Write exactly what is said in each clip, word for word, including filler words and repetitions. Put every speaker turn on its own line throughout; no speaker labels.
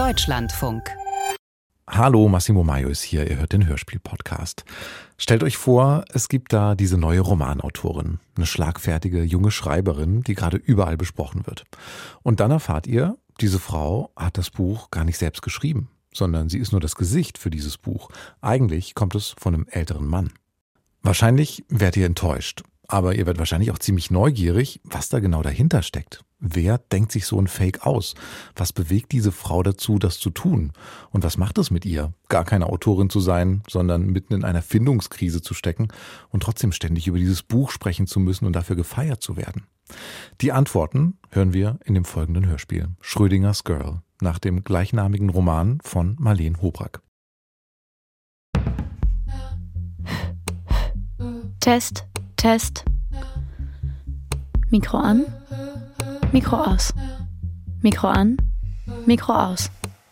Deutschlandfunk.
Hallo, Massimo Maio ist hier, ihr hört den Hörspiel-Podcast. Stellt euch vor, es gibt da diese neue Romanautorin, eine schlagfertige junge Schreiberin, die gerade überall besprochen wird. Und dann erfahrt ihr, diese Frau hat das Buch gar nicht selbst geschrieben, sondern sie ist nur das Gesicht für dieses Buch. Eigentlich kommt es von einem älteren Mann. Wahrscheinlich werdet ihr enttäuscht, aber ihr werdet wahrscheinlich auch ziemlich neugierig, was da genau dahinter steckt. Wer denkt sich so ein Fake aus? Was bewegt diese Frau dazu, das zu tun? Und was macht es mit ihr, gar keine Autorin zu sein, sondern mitten in einer Findungskrise zu stecken und trotzdem ständig über dieses Buch sprechen zu müssen und dafür gefeiert zu werden? Die Antworten hören wir in dem folgenden Hörspiel. Schrödingers Girl, nach dem gleichnamigen Roman von Marleen Hobrack.
Test, Test. Mikro an, Mikro aus. Mikro an, Mikro aus.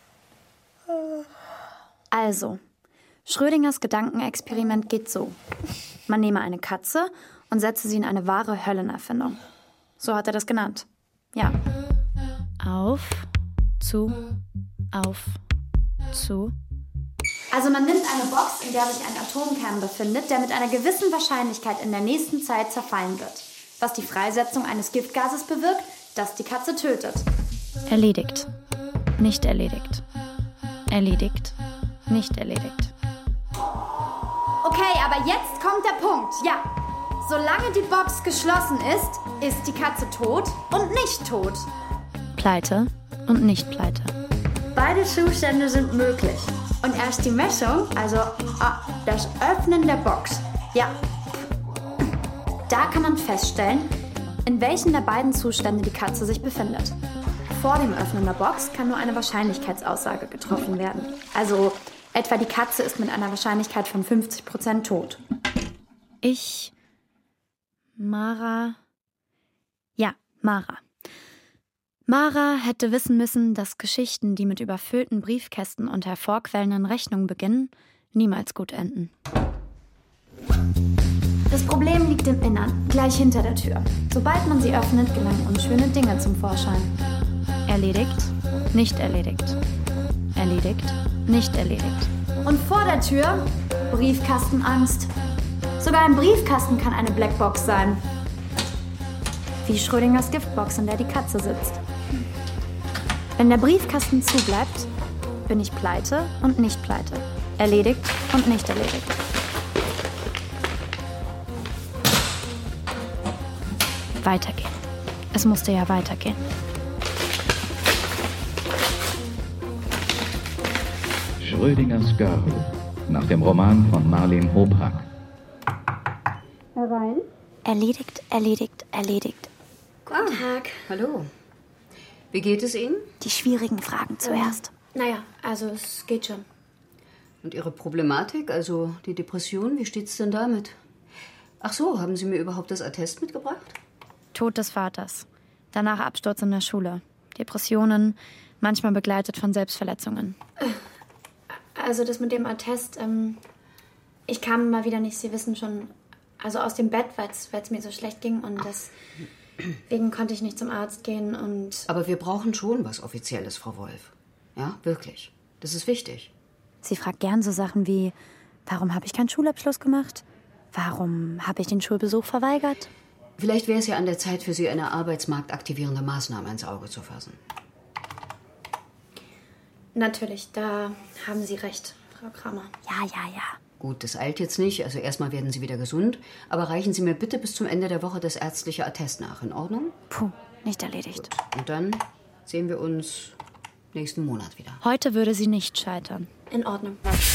Also, Schrödingers Gedankenexperiment geht so. Man nehme eine Katze und setze sie in eine wahre Höllenerfindung. So hat er das genannt. Ja. Auf, zu, auf, zu.
Also man nimmt eine Box, in der sich ein Atomkern befindet, der mit einer gewissen Wahrscheinlichkeit in der nächsten Zeit zerfallen wird. Was die Freisetzung eines Giftgases bewirkt, das die Katze tötet.
Erledigt. Nicht erledigt. Erledigt. Nicht erledigt.
Okay, aber jetzt kommt der Punkt. Ja, solange die Box geschlossen ist, ist die Katze tot und nicht tot.
Pleite und nicht pleite.
Beide Zustände sind möglich. Und erst die Messung, also ah, das Öffnen der Box, ja, da kann man feststellen, in welchem der beiden Zustände die Katze sich befindet. Vor dem Öffnen der Box kann nur eine Wahrscheinlichkeitsaussage getroffen werden. Also etwa die Katze ist mit einer Wahrscheinlichkeit von fünfzig Prozent tot.
Ich, Mara, ja, Mara. Mara hätte wissen müssen, dass Geschichten, die mit überfüllten Briefkästen und hervorquellenden Rechnungen beginnen, niemals gut enden.
Das Problem liegt im Innern, gleich hinter der Tür. Sobald man sie öffnet, gelangen unschöne Dinge zum Vorschein.
Erledigt, nicht erledigt. Erledigt, nicht erledigt.
Und vor der Tür Briefkastenangst. Sogar ein Briefkasten kann eine Blackbox sein. Wie Schrödingers Giftbox, in der die Katze sitzt. Wenn der Briefkasten zubleibt, bin ich pleite und nicht pleite. Erledigt und nicht erledigt.
Weitergehen. Es musste ja weitergehen.
Schrödingers Girl, nach dem Roman von Marleen Hobrack.
Herein.
Erledigt, erledigt, erledigt.
Guten Tag. Hallo. Wie geht es Ihnen?
Die schwierigen Fragen zuerst.
Ähm, naja, also es geht schon. Und Ihre Problematik, also die Depression, wie steht's denn damit? Ach so, haben Sie mir überhaupt das Attest mitgebracht?
Tod des Vaters. Danach Absturz in der Schule. Depressionen, manchmal begleitet von Selbstverletzungen.
Also das mit dem Attest, ähm, ich kam mal wieder nicht, Sie wissen schon, also aus dem Bett, weil es mir so schlecht ging und deswegen konnte ich nicht zum Arzt gehen und...
Aber wir brauchen schon was Offizielles, Frau Wolf. Ja, wirklich. Das ist wichtig.
Sie fragt gern so Sachen wie, warum habe ich keinen Schulabschluss gemacht? Warum habe ich den Schulbesuch verweigert?
Vielleicht wäre es ja an der Zeit für Sie, eine arbeitsmarktaktivierende Maßnahme ins Auge zu fassen.
Natürlich, da haben Sie recht, Frau Kramer.
Ja, ja, ja.
Gut, das eilt jetzt nicht. Also erstmal werden Sie wieder gesund. Aber reichen Sie mir bitte bis zum Ende der Woche das ärztliche Attest nach. In Ordnung?
Puh, nicht erledigt.
Und dann sehen wir uns nächsten Monat wieder.
Heute würde sie nicht scheitern.
In Ordnung.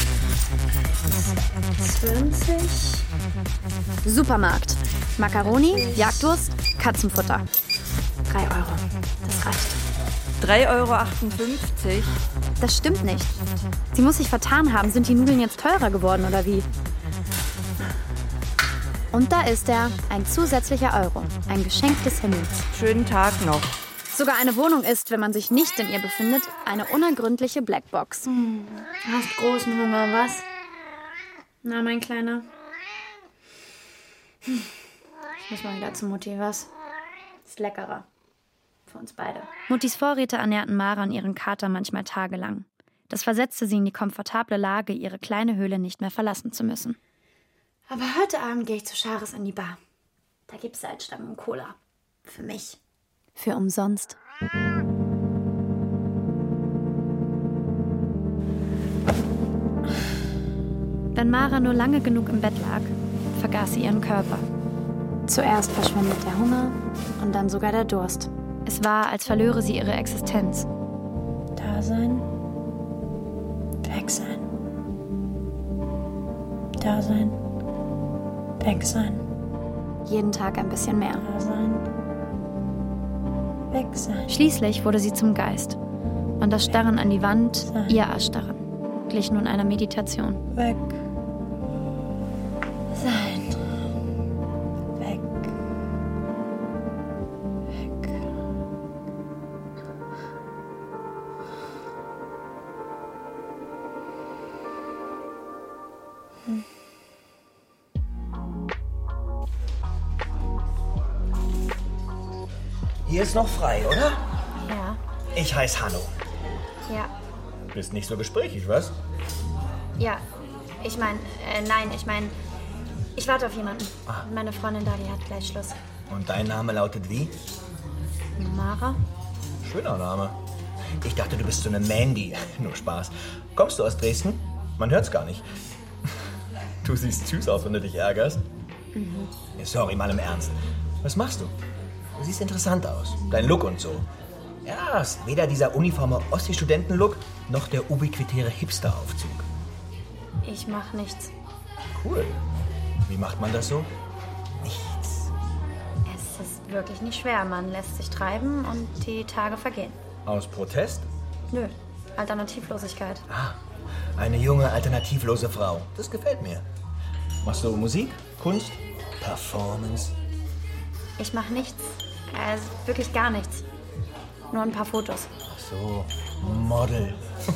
zwanzig.
Supermarkt. Macaroni, Jagdwurst, Katzenfutter.
Drei Euro. Das reicht.
drei Euro achtundfünfzig.
Das stimmt nicht. Sie muss sich vertan haben. Sind die Nudeln jetzt teurer geworden oder wie? Und da ist er. Ein zusätzlicher Euro. Ein Geschenk des Himmels.
Schönen Tag noch.
Sogar eine Wohnung ist, wenn man sich nicht in ihr befindet, eine unergründliche Blackbox.
Hm, hast großen Hunger, was? Na, mein Kleiner. Hm. Ich muss mal wieder zu Mutti, was? Ist leckerer.
für uns beide. Muttis Vorräte ernährten Mara und ihren Kater manchmal tagelang. Das versetzte sie in die komfortable Lage, ihre kleine Höhle nicht mehr verlassen zu müssen.
Aber heute Abend gehe ich zu Charis in die Bar. Da gibt's Salzstangen und Cola. Für mich.
Für umsonst. Wenn Mara nur lange genug im Bett lag, vergaß sie ihren Körper.
Zuerst verschwindet der Hunger und dann sogar der Durst.
Es war, als verlöre sie ihre Existenz.
Da sein, weg sein. Da sein, weg sein.
Jeden Tag ein bisschen mehr.
Da sein, weg sein.
Schließlich wurde sie zum Geist. Und das Starren an die Wand,
sein.
ihr Erstarren, glich nun einer Meditation.
Weg sein. Weg. Weg. Hm.
Hier ist noch frei, oder?
Ja.
Ich heiße Hanno.
Ja.
Bist nicht so gesprächig, was?
Ja. Ich meine, äh, nein, ich meine, ich warte auf jemanden.
Ah.
Meine Freundin da, die hat gleich Schluss.
Und dein Name lautet wie?
Mara?
Schöner Name. Ich dachte, du bist so eine Mandy. Nur Spaß. Kommst du aus Dresden? Man hört's gar nicht. Du siehst süß aus, wenn du dich ärgerst. Mhm. Sorry, mal im Ernst. Was machst du? Du siehst interessant aus. Dein Look und so. Ja, ist weder dieser uniforme Ossi-Studenten-Look, noch der ubiquitäre Hipster-Aufzug.
Ich mach nichts.
Cool. Wie macht man das so? Nichts.
Es ist wirklich nicht schwer. Man lässt sich treiben und die Tage vergehen.
Aus Protest?
Nö, Alternativlosigkeit.
Ah, eine junge, alternativlose Frau. Das gefällt mir. Machst du Musik, Kunst, Performance?
Ich mach nichts. Also wirklich gar nichts. Nur ein paar Fotos.
Ach so, Model.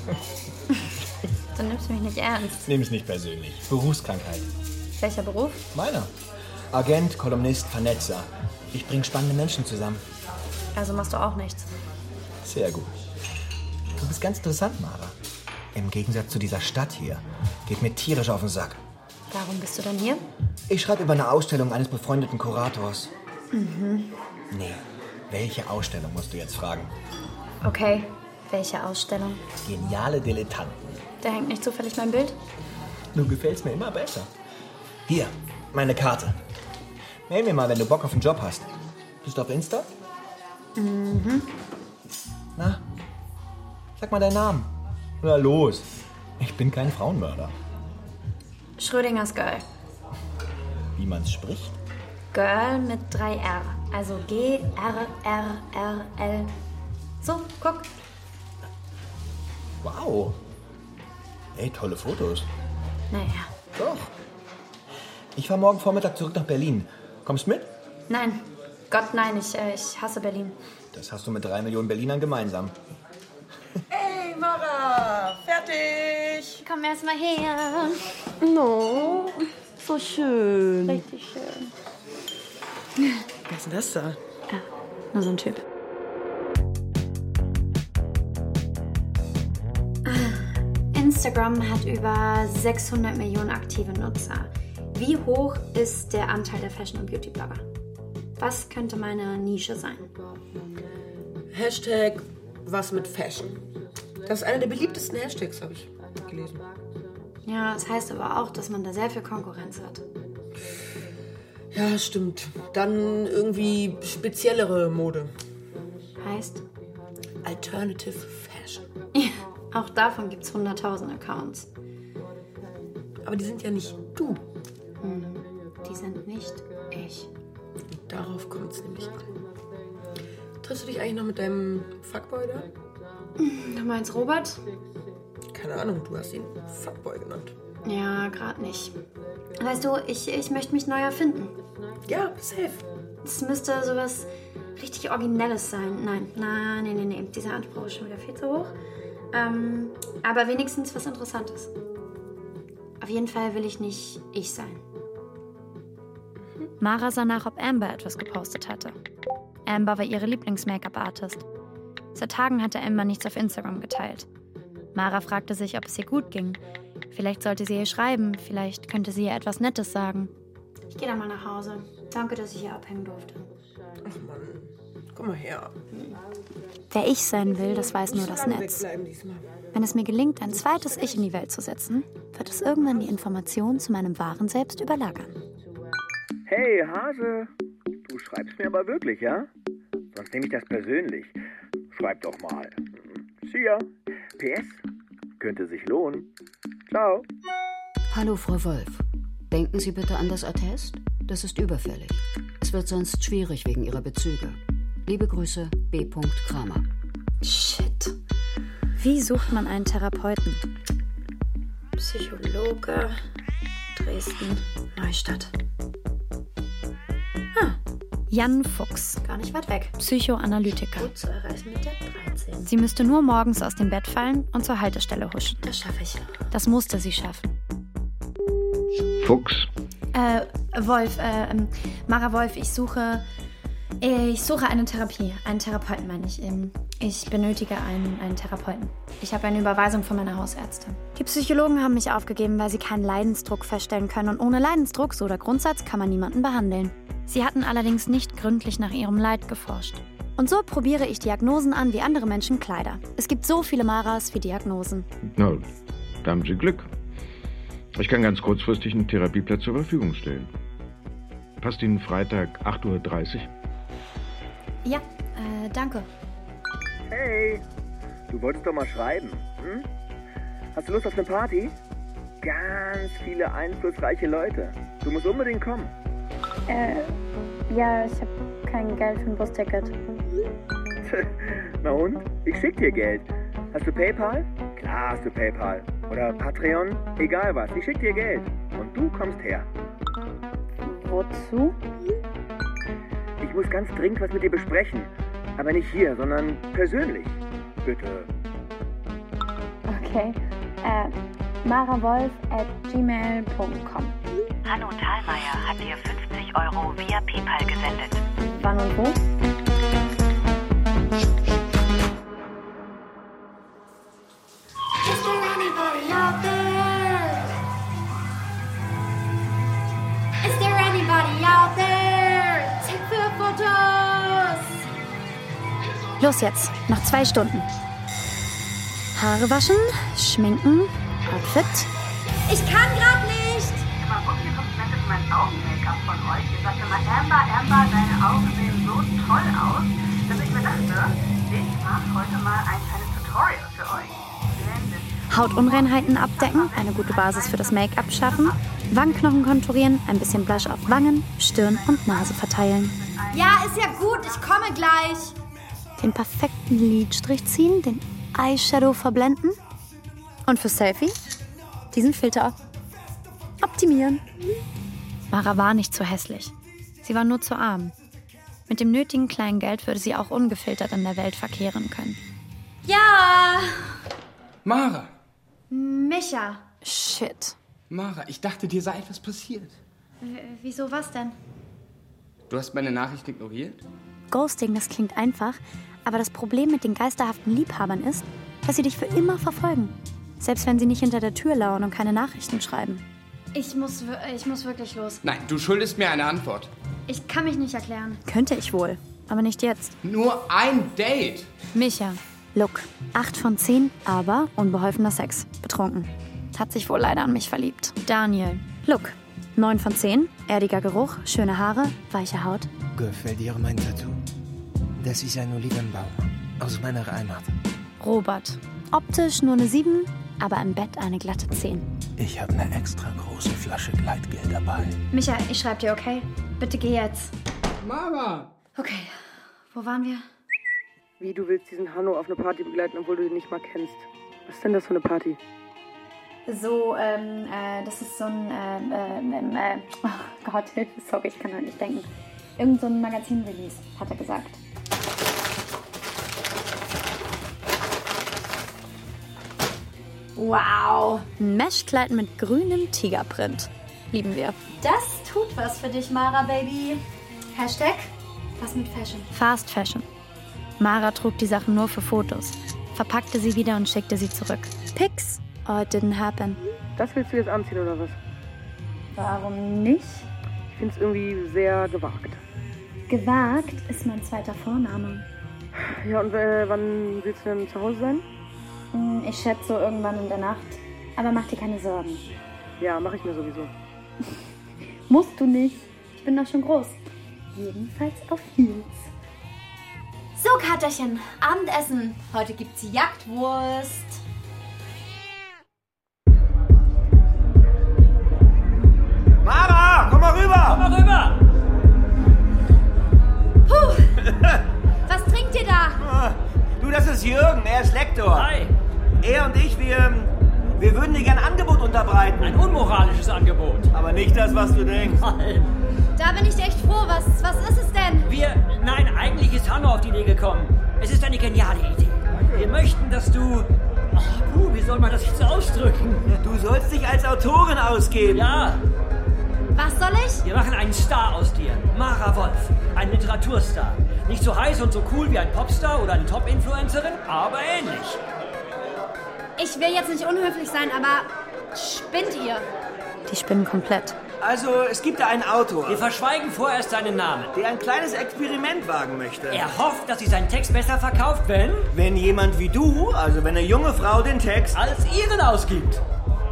Du nimmst mich nicht ernst.
Nehm's nicht persönlich. Berufskrankheit.
Welcher Beruf?
Meiner. Agent, Kolumnist, Vernetzer. Ich bring spannende Menschen zusammen.
Also machst du auch nichts.
Sehr gut. Du bist ganz interessant, Mara. Im Gegensatz zu dieser Stadt hier. Geht mir tierisch auf den Sack.
Warum bist du denn hier?
Ich schreibe über eine Ausstellung eines befreundeten Kurators.
Mhm.
Nee, welche Ausstellung musst du jetzt fragen?
Okay, welche Ausstellung?
Geniale Dilettanten.
Da hängt nicht zufällig mein Bild?
Du gefällst mir immer besser. Hier, meine Karte. Mail mir mal, wenn du Bock auf einen Job hast. Bist du auf Insta?
Mhm.
Na, sag mal deinen Namen. Na los, ich bin kein Frauenmörder.
Schrödingers Girl.
Wie man's spricht?
Girl mit drei R. Also G R R R L. So, guck.
Wow. Ey, tolle Fotos.
Naja.
Doch. Ich fahr morgen Vormittag zurück nach Berlin. Kommst mit?
Nein. Gott, nein, ich, äh, ich hasse Berlin.
Das hast du mit drei Millionen Berlinern gemeinsam.
Hey, Mara, fertig.
Komm erst mal her.
No, so schön.
Richtig schön.
Wer ist denn das da?
Ja, nur so ein Typ.
Instagram hat über sechshundert Millionen aktive Nutzer. Wie hoch ist der Anteil der Fashion- und Beauty-Blogger? Was könnte meine Nische sein?
Hashtag was mit Fashion. Das ist einer der beliebtesten Hashtags, habe ich gelesen.
Ja, das heißt aber auch, dass man da sehr viel Konkurrenz hat.
Ja, stimmt. Dann irgendwie speziellere Mode.
Heißt?
Alternative Fashion.
Ja, auch davon gibt es hunderttausend Accounts.
Aber die sind ja nicht du.
Hm, die sind nicht ich.
Darauf kommt es nämlich an. Triffst du dich eigentlich noch mit deinem Fuckboy da?
Du meinst Robert?
Keine Ahnung, du hast ihn Fuckboy genannt.
Ja, gerade nicht. Weißt du, ich, ich möchte mich neu erfinden.
Ja, safe.
Es müsste sowas richtig Originelles sein. Nein, nein, nein, nein, nein. Dieser Anspruch ist schon wieder viel zu hoch. Ähm, aber wenigstens was Interessantes. Auf jeden Fall will ich nicht ich sein.
Mara sah nach, ob Amber etwas gepostet hatte. Amber war ihre Lieblings-Make-up-Artist. Seit Tagen hatte Amber nichts auf Instagram geteilt. Mara fragte sich, ob es ihr gut ging. Vielleicht sollte sie ihr schreiben, vielleicht könnte sie ihr etwas Nettes sagen.
Ich gehe dann mal nach Hause. Danke, dass ich hier abhängen durfte.
Ach Mann, komm mal her.
Wer ich sein will, das weiß nur das Netz. Wenn es mir gelingt, ein zweites Ich in die Welt zu setzen, wird es irgendwann die Information zu meinem wahren Selbst überlagern.
Hey, Hase, du schreibst mir aber wirklich, ja? Sonst nehme ich das persönlich. Schreib doch mal. See ya. P S. Könnte sich lohnen. Ciao.
Hallo, Frau Wolf. Denken Sie bitte an das Attest. Das ist überfällig. Es wird sonst schwierig wegen Ihrer Bezüge. Liebe Grüße, B. Kramer.
Shit. Wie sucht man einen Therapeuten?
Psychologe, Dresden, Neustadt.
Ah, Jan Fuchs.
Gar nicht weit weg.
Psychoanalytiker.
Gut zu erreichen mit der dreizehn.
Sie müsste nur morgens aus dem Bett fallen und zur Haltestelle huschen.
Das schaffe ich.
Das musste sie schaffen.
Fuchs.
Äh, Wolf, äh, ähm, Mara Wolf, ich suche, ich suche eine Therapie. Einen Therapeuten, meine ich. Ich benötige einen, einen Therapeuten. Ich habe eine Überweisung von meiner Hausärztin. Die Psychologen haben mich aufgegeben, weil sie keinen Leidensdruck feststellen können. Und ohne Leidensdruck, so der Grundsatz, kann man niemanden behandeln. Sie hatten allerdings nicht gründlich nach ihrem Leid geforscht. Und so probiere ich Diagnosen an wie andere Menschen Kleider. Es gibt so viele Maras wie Diagnosen.
Na, da haben Sie Glück. Ich kann ganz kurzfristig einen Therapieplatz zur Verfügung stellen. Passt Ihnen Freitag acht Uhr dreißig?
Ja, äh, danke.
Hey, du wolltest doch mal schreiben, hm? Hast du Lust auf eine Party? Ganz viele einflussreiche Leute. Du musst unbedingt kommen.
Äh, ja, ich habe kein Geld für ein Busticket.
Na und? Ich schick dir Geld. Hast du PayPal? Klar hast du PayPal. Oder Patreon? Egal was, ich schick dir Geld. Und du kommst her.
Wozu?
Ich muss ganz dringend was mit dir besprechen. Aber nicht hier, sondern persönlich. Bitte.
Okay. Äh, marawolf at gmail punkt com.
Hanno Thalmeier hat dir fünfzig Euro via PayPal gesendet.
Wann und wo?
Is there anybody out there? Is there anybody out there? Take the photos.
Los jetzt, noch zwei Stunden. Haare waschen, schminken, Outfit.
Ich kann grad nicht.
Aber wo hier kommt nettes mein Augen-Make-up von euch? Ihr sagt immer, Amber, Amber, deine Augen sehen so toll aus, dass ich mir dachte, ich mache heute mal ein kleines Tutorial für euch.
Hautunreinheiten abdecken, eine gute Basis für das Make-up schaffen, Wangenknochen konturieren, ein bisschen Blush auf Wangen, Stirn und Nase verteilen.
Ja, ist ja gut, ich komme gleich.
Den perfekten Lidstrich ziehen, den Eyeshadow verblenden und für Selfie diesen Filter optimieren. Mara war nicht zu hässlich. Sie war nur zu arm. Mit dem nötigen kleinen Geld würde sie auch ungefiltert in der Welt verkehren können.
Ja.
Mara!
Micha.
Shit.
Mara, ich dachte, dir sei etwas passiert.
W- wieso, was denn?
Du hast meine Nachricht ignoriert?
Ghosting, das klingt einfach, aber das Problem mit den geisterhaften Liebhabern ist, dass sie dich für immer verfolgen. Selbst wenn sie nicht hinter der Tür lauern und keine Nachrichten schreiben.
Ich muss, wir- ich muss wirklich los.
Nein, du schuldest mir eine Antwort.
Ich kann mich nicht erklären.
Könnte ich wohl, aber nicht jetzt.
Nur ein Date!
Micha. Look, acht von zehn, aber unbeholfener Sex. Betrunken. Hat sich wohl leider an mich verliebt. Daniel. Look, neun von zehn, erdiger Geruch, schöne Haare, weiche Haut.
Gefällt dir mein Tattoo? Das ist ein Olivenbaum aus meiner Heimat.
Robert. Optisch nur eine sieben, aber im Bett eine glatte zehn.
Ich habe eine extra große Flasche Gleitgel dabei.
Micha, ich schreib dir, okay? Bitte geh jetzt.
Mama!
Okay, wo waren wir?
Wie, du willst diesen Hanno auf eine Party begleiten, obwohl du ihn nicht mal kennst? Was ist denn das für eine Party?
So, ähm, äh, das ist so ein, ähm, ähm, äh, oh Gott, Hilfe, sorry, ich kann halt nicht denken. Irgend so ein Magazin-Release, hat er gesagt. Wow. Ein Meshkleid mit grünem Tigerprint. Lieben wir.
Das tut was für dich, Mara, Baby. Hashtag Was mit Fashion?
Fast Fashion. Mara trug die Sachen nur für Fotos, verpackte sie wieder und schickte sie zurück. Pics? Oh, it didn't happen.
Das willst du jetzt anziehen, oder was?
Warum nicht?
Ich finde es irgendwie sehr gewagt.
Gewagt ist mein zweiter Vorname.
Ja, und äh, wann willst du denn zu Hause sein?
Ich schätze so irgendwann in der Nacht. Aber mach dir keine Sorgen.
Ja, mache ich mir sowieso.
Musst du nicht. Ich bin doch schon groß. Jedenfalls auf Heels.
So, Katerchen, Abendessen. Heute gibt's Jagdwurst.
Mara, komm mal rüber!
Komm mal rüber!
Puh, was trinkt ihr da?
Du, das ist Jürgen, er ist Lektor.
Hi.
Er und ich, wir, wir würden dir gern ein Angebot unterbreiten.
Ein unmoralisches Angebot.
Aber nicht das, was du denkst.
Nein.
Da bin ich echt froh. Was, was ist es denn?
Wir, nein, eigentlich ist Hanno auf die Idee gekommen. Es ist eine geniale Idee. Wir möchten, dass du... Ach, puh, wie soll man das jetzt ausdrücken?
Du sollst dich als Autorin ausgeben.
Ja.
Was soll ich?
Wir machen einen Star aus dir. Mara Wolf. Ein Literaturstar. Nicht so heiß und so cool wie ein Popstar oder eine Top-Influencerin, aber ähnlich.
Ich will jetzt nicht unhöflich sein, aber spinnt ihr?
Die spinnen komplett.
Also, es gibt da einen Autor.
Wir verschweigen vorerst seinen Namen.
Der ein kleines Experiment wagen möchte.
Er hofft, dass sich sein Text besser verkauft, wenn...
Wenn jemand wie du, also wenn eine junge Frau den Text...
als ihren ausgibt.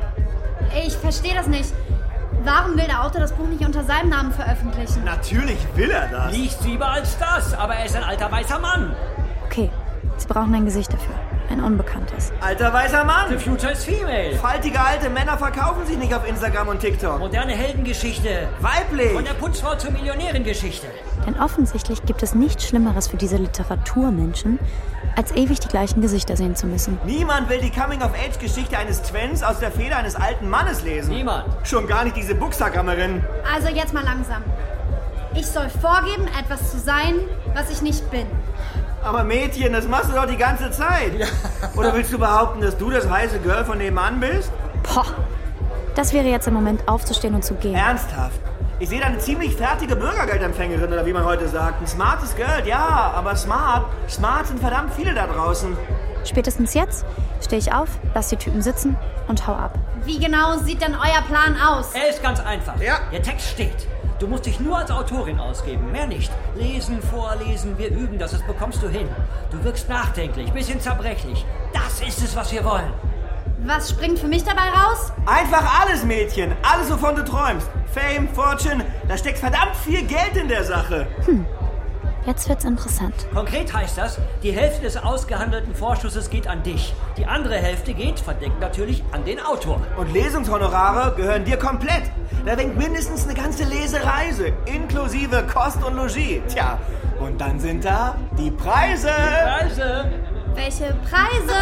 Ich verstehe das nicht. Warum will der Autor das Buch nicht unter seinem Namen veröffentlichen?
Natürlich will er das.
Liest lieber als das, aber er ist ein alter weißer Mann.
Okay, sie brauchen ein Gesicht dafür. Ein unbekanntes.
Alter weißer Mann.
The future is female.
Faltige alte Männer verkaufen sich nicht auf Instagram und TikTok.
Moderne Heldengeschichte.
Weiblich.
Von der Putzfrau zur Millionärengeschichte.
Denn offensichtlich gibt es nichts Schlimmeres für diese Literaturmenschen, als ewig die gleichen Gesichter sehen zu müssen.
Niemand will die Coming-of-Age-Geschichte eines Twins aus der Feder eines alten Mannes lesen.
Niemand.
Schon gar nicht diese Buchstagrammerinnen.
Also jetzt mal langsam. Ich soll vorgeben, etwas zu sein, was ich nicht bin.
Aber Mädchen, das machst du doch die ganze Zeit. Ja. Oder willst du behaupten, dass du das heiße Girl von nebenan bist?
Boah, das wäre jetzt im Moment aufzustehen und zu gehen.
Ernsthaft? Ich sehe da eine ziemlich fertige Bürgergeldempfängerin, oder wie man heute sagt. Ein smartes Girl, ja, aber smart. Smart sind verdammt viele da draußen.
Spätestens jetzt stehe ich auf, lass die Typen sitzen und hau ab.
Wie genau sieht denn euer Plan aus?
Er ist ganz einfach.
Ja.
Der Text steht. Du musst dich nur als Autorin ausgeben, mehr nicht. Lesen, vorlesen, wir üben das, das bekommst du hin. Du wirkst nachdenklich, bisschen zerbrechlich. Das ist es, was wir wollen.
Was springt für mich dabei raus?
Einfach alles, Mädchen. Alles, wovon du träumst. Fame, Fortune, da steckt verdammt viel Geld in der Sache.
Hm, jetzt wird's interessant.
Konkret heißt das, die Hälfte des ausgehandelten Vorschusses geht an dich. Die andere Hälfte geht, verdeckt natürlich, an den Autor.
Und Lesungshonorare gehören dir komplett. Da winkt mindestens eine ganze Lesereise, inklusive Kost und Logis. Tja, und dann sind da die Preise.
Die Preise.
Welche Preise?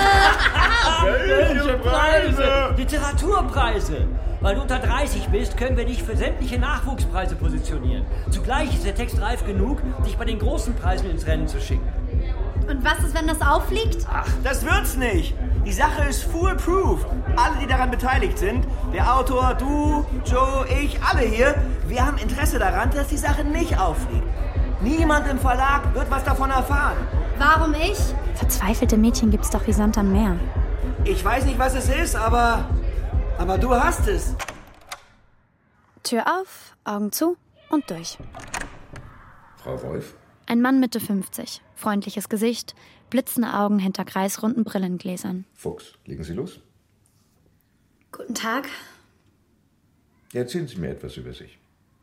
Welche Preise? Literaturpreise. Weil du unter dreißig bist, können wir dich für sämtliche Nachwuchspreise positionieren. Zugleich ist der Text reif genug, dich bei den großen Preisen ins Rennen zu schicken.
Und was ist, wenn das auffliegt?
Ach, das wird's nicht. Die Sache ist foolproof. Alle, die daran beteiligt sind, der Autor, du, Joe, ich, alle hier, wir haben Interesse daran, dass die Sache nicht auffliegt. Niemand im Verlag wird was davon erfahren.
Warum ich?
Verzweifelte Mädchen gibt's doch wie Sand am Meer.
Ich weiß nicht, was es ist, aber... aber du hast es.
Tür auf, Augen zu und durch.
Frau Wolf?
Ein Mann Mitte fünfzig, freundliches Gesicht, blitzende Augen hinter kreisrunden Brillengläsern.
Fuchs, legen Sie los.
Guten Tag.
Erzählen Sie mir etwas über sich.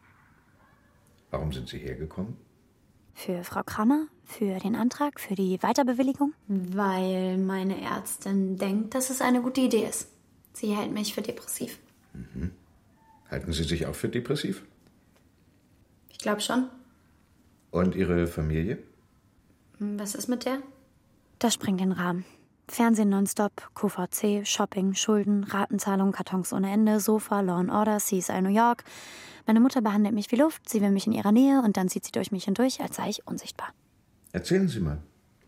Warum sind Sie hergekommen?
Für Frau Kramer? Für den Antrag? Für die Weiterbewilligung? Weil meine Ärztin denkt, dass es eine gute Idee ist. Sie hält mich für depressiv.
Mhm. Halten Sie sich auch für depressiv?
Ich glaube schon.
Und Ihre Familie?
Was ist mit der? Das sprengt den Rahmen. Fernsehen nonstop, Q V C, Shopping, Schulden, Ratenzahlung, Kartons ohne Ende, Sofa, Law and Order, C S I New York. Meine Mutter behandelt mich wie Luft, sie will mich in ihrer Nähe und dann zieht sie durch mich hindurch, als sei ich unsichtbar.
Erzählen Sie mal.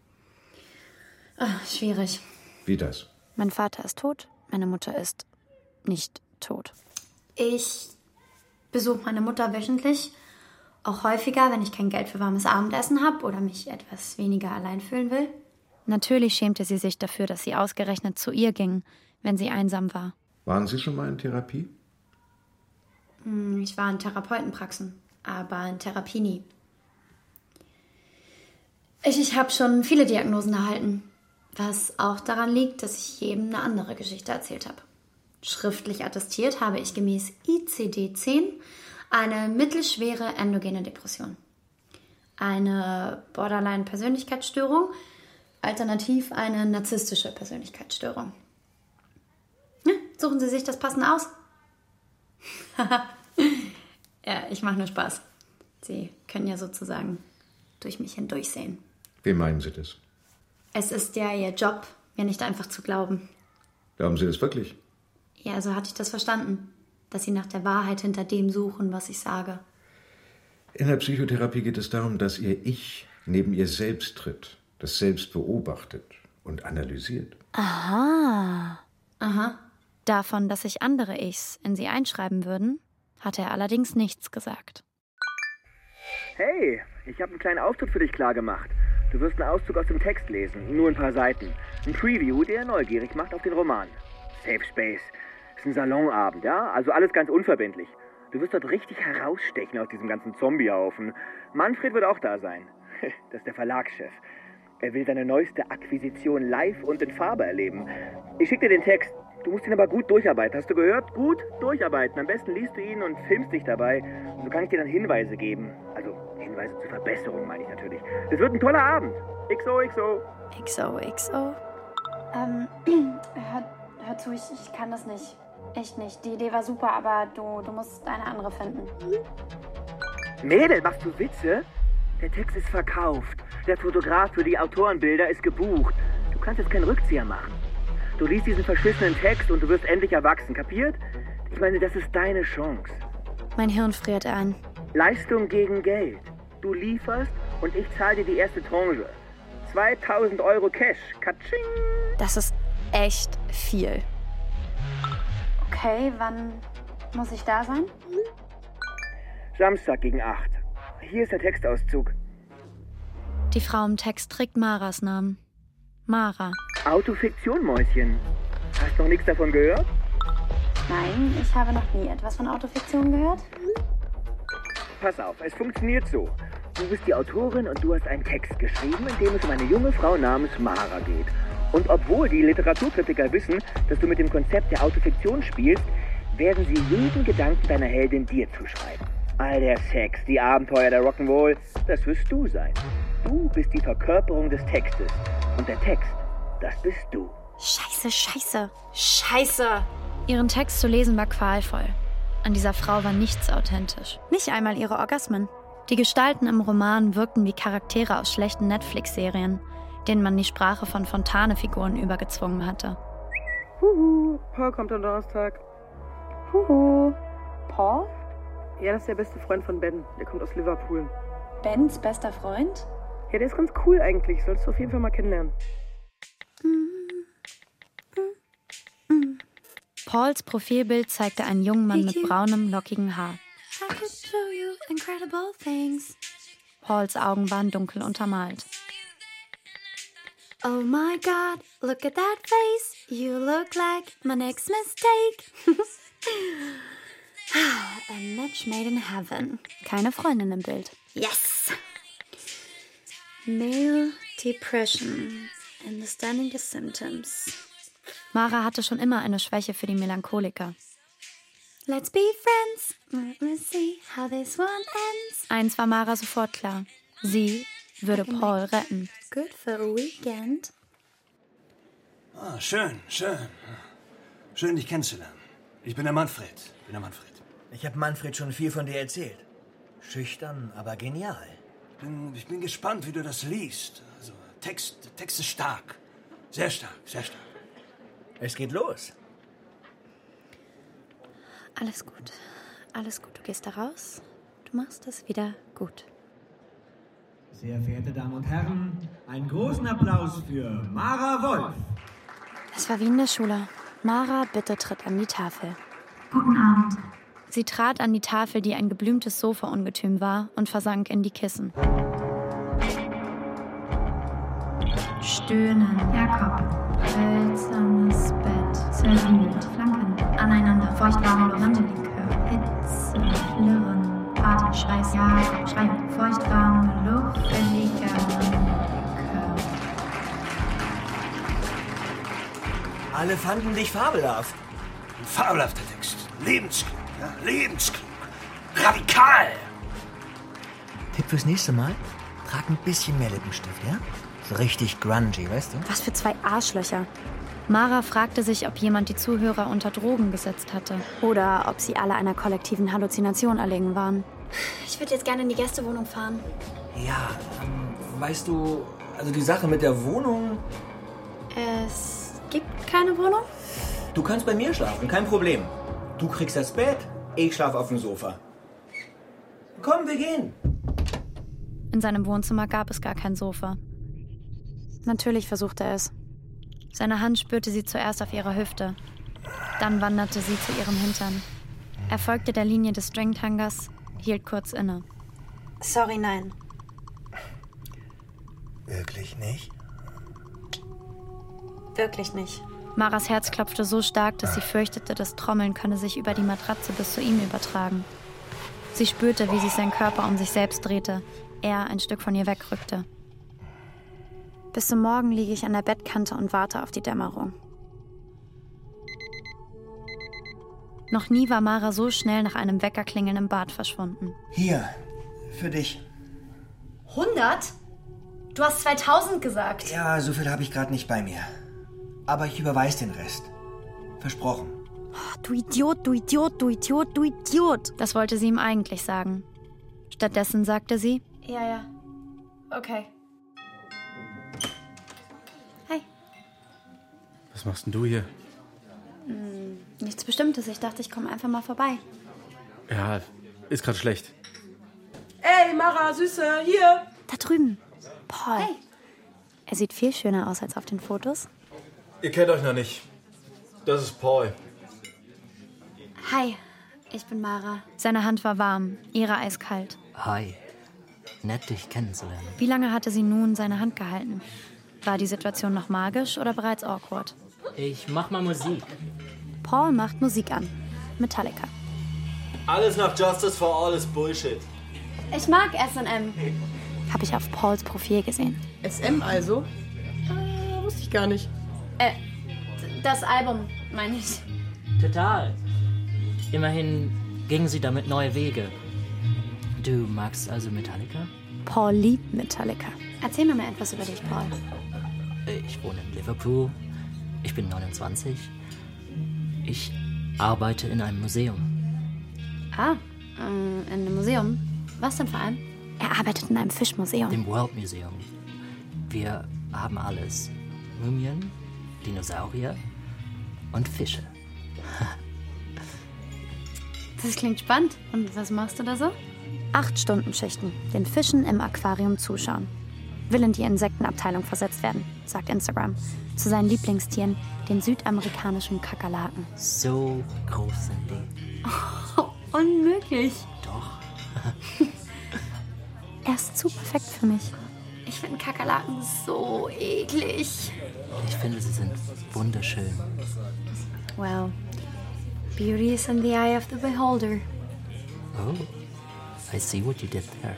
Ach, schwierig.
Wie das?
Mein Vater ist tot, meine Mutter ist nicht tot. Ich besuche meine Mutter wöchentlich
Auch häufiger, wenn ich kein Geld für warmes Abendessen habe oder mich etwas weniger allein fühlen will.
Natürlich schämte sie sich dafür, dass sie ausgerechnet zu ihr ging, wenn sie einsam war.
Waren Sie schon mal in Therapie?
Ich war in Therapeutenpraxen, aber in Therapie nie. Ich, ich habe schon viele Diagnosen erhalten, was auch daran liegt, dass ich jedem eine andere Geschichte erzählt habe. Schriftlich attestiert habe ich gemäß I C D zehn eine mittelschwere endogene Depression, eine Borderline-Persönlichkeitsstörung, alternativ eine narzisstische Persönlichkeitsstörung. Ja, suchen Sie sich das passende aus. Ja, ich mache nur Spaß. Sie können ja sozusagen durch mich hindurchsehen.
Wie meinen Sie das?
Es ist ja Ihr Job, mir nicht einfach zu glauben.
Glauben Sie das wirklich?
Ja, so hatte ich das verstanden. Dass Sie nach der Wahrheit hinter dem suchen, was ich sage.
In der Psychotherapie geht es darum, dass Ihr Ich neben Ihr Selbst tritt, das Selbst beobachtet und analysiert.
Aha.
Aha.
Davon, dass sich andere Ichs in sie einschreiben würden, hat er allerdings nichts gesagt.
Hey, ich habe einen kleinen Auftritt für dich klargemacht. Du wirst einen Auszug aus dem Text lesen, nur ein paar Seiten. Ein Preview, der neugierig macht auf den Roman. Safe Space. Ist ein Salonabend, ja? Also alles ganz unverbindlich. Du wirst dort richtig herausstechen aus diesem ganzen Zombiehaufen. Manfred wird auch da sein. Das ist der Verlagschef. Er will seine neueste Akquisition live und in Farbe erleben. Ich schicke dir den Text. Du musst ihn aber gut durcharbeiten. Hast du gehört? Gut durcharbeiten. Am besten liest du ihn und filmst dich dabei. So kann ich dir dann Hinweise geben. Also Hinweise zur Verbesserung, meine ich natürlich. Es wird ein toller Abend. X O X O.
X O X O?
Ähm, hör, hör zu, ich, ich kann das nicht. Echt nicht. Die Idee war super, aber du, du musst eine andere finden.
Mädel, machst du Witze? Der Text ist verkauft. Der Fotograf für die Autorenbilder ist gebucht. Du kannst jetzt keinen Rückzieher machen. Du liest diesen verschissenen Text und du wirst endlich erwachsen, kapiert? Ich meine, das ist deine Chance.
Mein Hirn friert ein.
Leistung gegen Geld. Du lieferst und ich zahle dir die erste Tranche. zweitausend Euro Cash. Katsching!
Das ist echt viel.
Okay, wann muss ich da sein?
Samstag gegen acht. Hier ist der Textauszug.
Die Frau im Text trägt Maras Namen. Mara.
Autofiktion, Mäuschen. Hast noch nichts davon gehört?
Nein, ich habe noch nie etwas von Autofiktion gehört.
Pass auf, es funktioniert so. Du bist die Autorin und du hast einen Text geschrieben, in dem es um eine junge Frau namens Mara geht. Und obwohl die Literaturkritiker wissen, dass du mit dem Konzept der Autofiktion spielst, werden sie jeden Gedanken deiner Heldin dir zuschreiben. All der Sex, die Abenteuer, der Rock'n'Roll, das wirst du sein. Du bist die Verkörperung des Textes. Und der Text, das bist du.
Scheiße, scheiße, scheiße. Ihren Text zu lesen war qualvoll. An dieser Frau war nichts authentisch. Nicht einmal ihre Orgasmen. Die Gestalten im Roman wirkten wie Charaktere aus schlechten Netflix-Serien, denen man die Sprache von Fontane-Figuren übergezwungen hatte.
Huhu, Paul kommt am Donnerstag.
Huhu. Paul?
Ja, das ist der beste Freund von Ben. Der kommt aus Liverpool.
Bens bester Freund?
Ja, der ist ganz cool eigentlich. Solltest du auf jeden Fall mal kennenlernen.
Pauls Profilbild zeigte einen jungen Mann mit braunem, lockigen Haar. Pauls Augen waren dunkel untermalt.
Oh my God, look at that face. You look like my next mistake.
A match made in heaven. Keine Freundin im Bild.
Yes! Male Depression. Understanding the symptoms.
Mara hatte schon immer eine Schwäche für die Melancholiker.
Let's be friends. Let's see how this one ends.
Eins war Mara sofort klar. Sie würde Paul retten.
Good for a weekend.
Ah, schön, schön. Schön, dich kennenzulernen. Ich bin der Manfred. Ich bin der Manfred.
Ich habe Manfred schon viel von dir erzählt. Schüchtern, aber genial.
Ich bin, ich bin gespannt, wie du das liest. Also, Text, Text ist stark. Sehr stark, sehr stark.
Es geht los.
Alles gut. Alles gut. Du gehst da raus. Du machst es wieder gut.
Sehr verehrte Damen und Herren, einen großen Applaus für Mara Wolf.
Es war wie in der Schule. Mara, bitte tritt an die Tafel.
Guten Abend.
Sie trat an die Tafel, die ein geblümtes Sofa-Ungetüm war, und versank in die Kissen. Stöhnen, der Kopf, hölzernes Bett, zerriemelt, Flanken, aneinander, feuchtwarme Lavendellikör, Hitze, Flirren, Party, Schweiß, Jagen, Schreien, feuchtwarme Luft, Likör.
Alle fanden dich fabelhaft.
Ein fabelhafter Text. Lebensklug, ja? Lebensklug. Radikal.
Tipp fürs nächste Mal? Trag ein bisschen mehr Lippenstift, ja? So richtig grungy, weißt du?
Was für zwei Arschlöcher. Mara fragte sich, ob jemand die Zuhörer unter Drogen gesetzt hatte. Oder ob sie alle einer kollektiven Halluzination erlegen waren.
Ich würde jetzt gerne in die Gästewohnung fahren.
Ja, ähm, weißt du, also die Sache mit der Wohnung...
Es gibt keine Wohnung?
Du kannst bei mir schlafen, kein Problem. Du kriegst das Bett, ich schlafe auf dem Sofa. Komm, wir gehen.
In seinem Wohnzimmer gab es gar kein Sofa. Natürlich versuchte er es. Seine Hand spürte sie zuerst auf ihrer Hüfte. Dann wanderte sie zu ihrem Hintern. Er folgte der Linie des Stringtangers, hielt kurz inne.
Sorry, nein.
Wirklich nicht?
Wirklich nicht.
Maras Herz klopfte so stark, dass sie fürchtete, das Trommeln könne sich über die Matratze bis zu ihm übertragen. Sie spürte, wie sich sein Körper um sich selbst drehte, er ein Stück von ihr wegrückte. Bis zum Morgen liege ich an der Bettkante und warte auf die Dämmerung. Noch nie war Mara so schnell nach einem Weckerklingeln im Bad verschwunden.
Hier, für dich.
hundert? Du hast zweitausend gesagt.
Ja, so viel habe ich gerade nicht bei mir. Aber ich überweise den Rest. Versprochen.
Oh, du Idiot, du Idiot, du Idiot, du Idiot. Das wollte sie ihm eigentlich sagen. Stattdessen sagte sie:
Ja, ja. Okay. Hi.
Was machst denn du hier?
Hm, nichts Bestimmtes. Ich dachte, ich komme einfach mal vorbei.
Ja, ist gerade schlecht.
Ey, Mara, Süße, hier.
Da drüben. Paul. Hey. Er sieht viel schöner aus als auf den Fotos.
Ihr kennt euch noch nicht. Das ist Paul.
Hi, ich bin Mara. Seine Hand war warm, ihre eiskalt.
Hi, nett dich kennenzulernen.
Wie lange hatte sie nun seine Hand gehalten? War die Situation noch magisch oder bereits awkward?
Ich mach mal Musik.
Paul macht Musik an. Metallica.
Alles nach Justice for All ist Bullshit.
Ich mag S und M.
Habe ich auf Pauls Profil gesehen.
S M also? Äh, wusste ich gar nicht.
Äh, das Album, meine ich.
Total. Immerhin gingen sie damit neue Wege. Du magst also Metallica?
Paul liebt Metallica. Erzähl mir mal etwas über dich, Paul.
Ich wohne in Liverpool. Ich bin neunundzwanzig. Ich arbeite in einem Museum.
Ah, äh, in einem Museum? Was denn vor allem? Er arbeitet in einem Fischmuseum.
Dem World Museum. Wir haben alles. Mumien, Dinosaurier und Fische.
Das klingt spannend. Und was machst du da so? Acht Stunden Schichten, den Fischen im Aquarium zuschauen. Will in die Insektenabteilung versetzt werden, sagt Instagram. Zu seinen Lieblingstieren, den südamerikanischen Kakerlaken.
So groß sind die.
Oh, unmöglich.
Doch.
Er ist zu perfekt für mich.
Ich finde Kakerlaken so eklig.
Ich finde, sie sind wunderschön.
Well, beauty is in the eye of the beholder.
Oh, I see what you did there.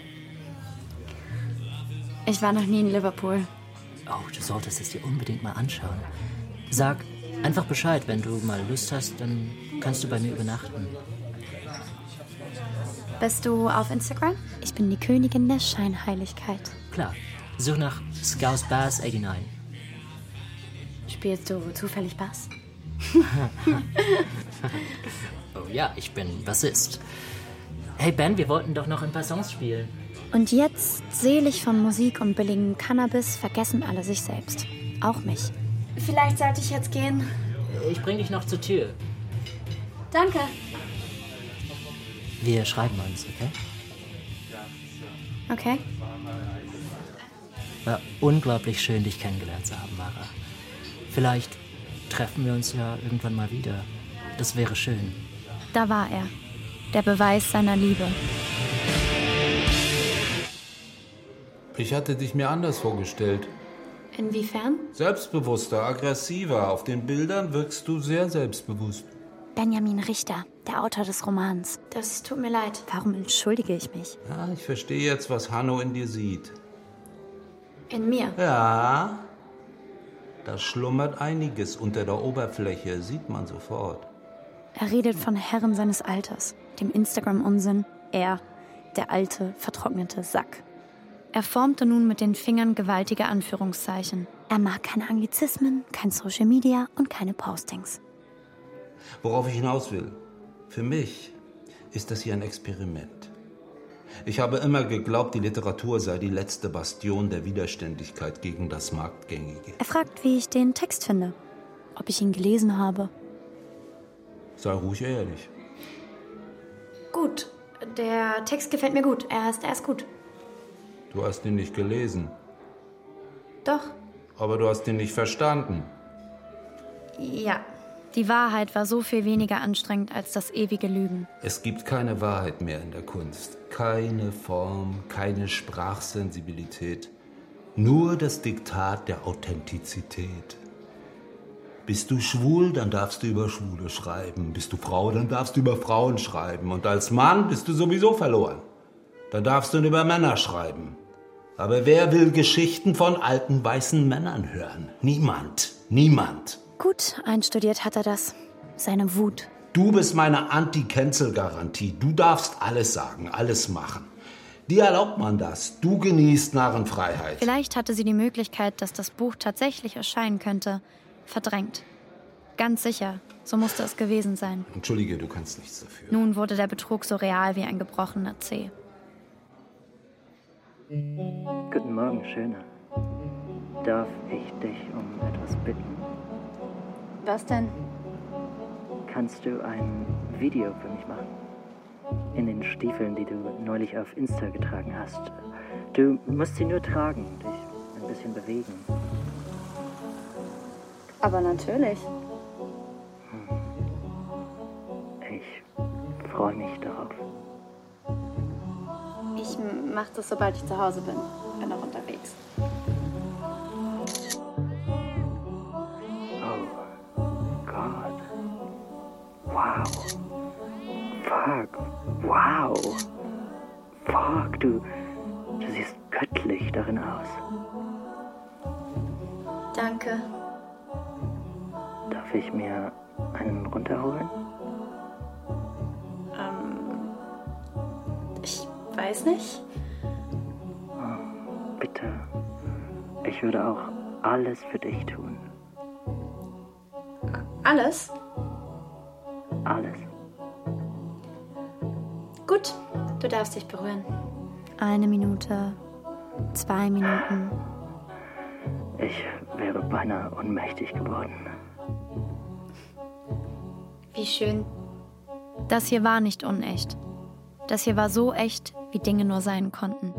Ich war noch nie in Liverpool.
Oh, du solltest es dir unbedingt mal anschauen. Sag einfach Bescheid, wenn du mal Lust hast, dann kannst du bei mir übernachten.
Bist du auf Instagram? Ich bin die Königin der Scheinheiligkeit.
Klar, such nach Scouse Bass neunundachtzig.
Spielst du zufällig Bass?
Oh ja, ich bin Bassist. Hey Ben, wir wollten doch noch ein paar Songs spielen.
Und jetzt, selig von Musik und billigem Cannabis, vergessen alle sich selbst. Auch mich.
Vielleicht sollte ich jetzt gehen.
Ich bring dich noch zur Tür.
Danke.
Wir schreiben uns, okay?
Okay.
War unglaublich schön, dich kennengelernt zu haben, Mara. Vielleicht treffen wir uns ja irgendwann mal wieder. Das wäre schön.
Da war er, der Beweis seiner Liebe.
Ich hatte dich mir anders vorgestellt.
Inwiefern?
Selbstbewusster, aggressiver. Auf den Bildern wirkst du sehr selbstbewusst.
Benjamin Richter, der Autor des Romans.
Das tut mir leid.
Warum entschuldige ich mich?
Ja, ich verstehe jetzt, was Hanno in dir sieht.
In mir?
Ja, da schlummert einiges unter der Oberfläche, sieht man sofort.
Er redet von Herren seines Alters, dem Instagram-Unsinn. Er, der alte, vertrocknete Sack. Er formte nun mit den Fingern gewaltige Anführungszeichen. Er mag keine Anglizismen, kein Social Media und keine Postings.
Worauf ich hinaus will, für mich ist das hier ein Experiment. Ich habe immer geglaubt, die Literatur sei die letzte Bastion der Widerständigkeit gegen das Marktgängige.
Er fragt, wie ich den Text finde, ob ich ihn gelesen habe.
Sei ruhig ehrlich.
Gut, der Text gefällt mir gut. Er ist, er ist gut.
Du hast ihn nicht gelesen.
Doch.
Aber du hast ihn nicht verstanden.
Ja.
Die Wahrheit war so viel weniger anstrengend als das ewige Lügen.
Es gibt keine Wahrheit mehr in der Kunst. Keine Form, keine Sprachsensibilität. Nur das Diktat der Authentizität. Bist du schwul, dann darfst du über Schwule schreiben. Bist du Frau, dann darfst du über Frauen schreiben. Und als Mann bist du sowieso verloren. Dann darfst du über Männer schreiben. Aber wer will Geschichten von alten weißen Männern hören? Niemand. Niemand.
Gut, einstudiert hat er das. Seine Wut.
Du bist meine Anti-Cancel-Garantie. Du darfst alles sagen, alles machen. Dir erlaubt man das. Du genießt Narrenfreiheit.
Vielleicht hatte sie die Möglichkeit, dass das Buch tatsächlich erscheinen könnte, verdrängt. Ganz sicher, so musste es gewesen sein.
Entschuldige, du kannst nichts dafür.
Nun wurde der Betrug so real wie ein gebrochener Zeh.
Guten Morgen, Schöne. Darf ich dich um etwas bitten?
Was denn?
Kannst du ein Video für mich machen? In den Stiefeln, die du neulich auf Insta getragen hast. Du musst sie nur tragen, dich ein bisschen bewegen.
Aber natürlich.
Ich freue mich darauf.
Ich mach das, sobald ich zu Hause bin. Bin auch unterwegs.
Oh Gott. Wow. Fuck. Wow. Fuck, du, du siehst göttlich darin aus.
Danke.
Darf ich mir einen runterholen?
Ähm, ich weiß nicht.
Oh, bitte. Ich würde auch alles für dich tun.
Alles?
Alles.
Gut, du darfst dich berühren.
Eine Minute, zwei Minuten.
Ich wäre beinahe ohnmächtig geworden.
Wie schön.
Das hier war nicht unecht. Das hier war so echt, wie Dinge nur sein konnten.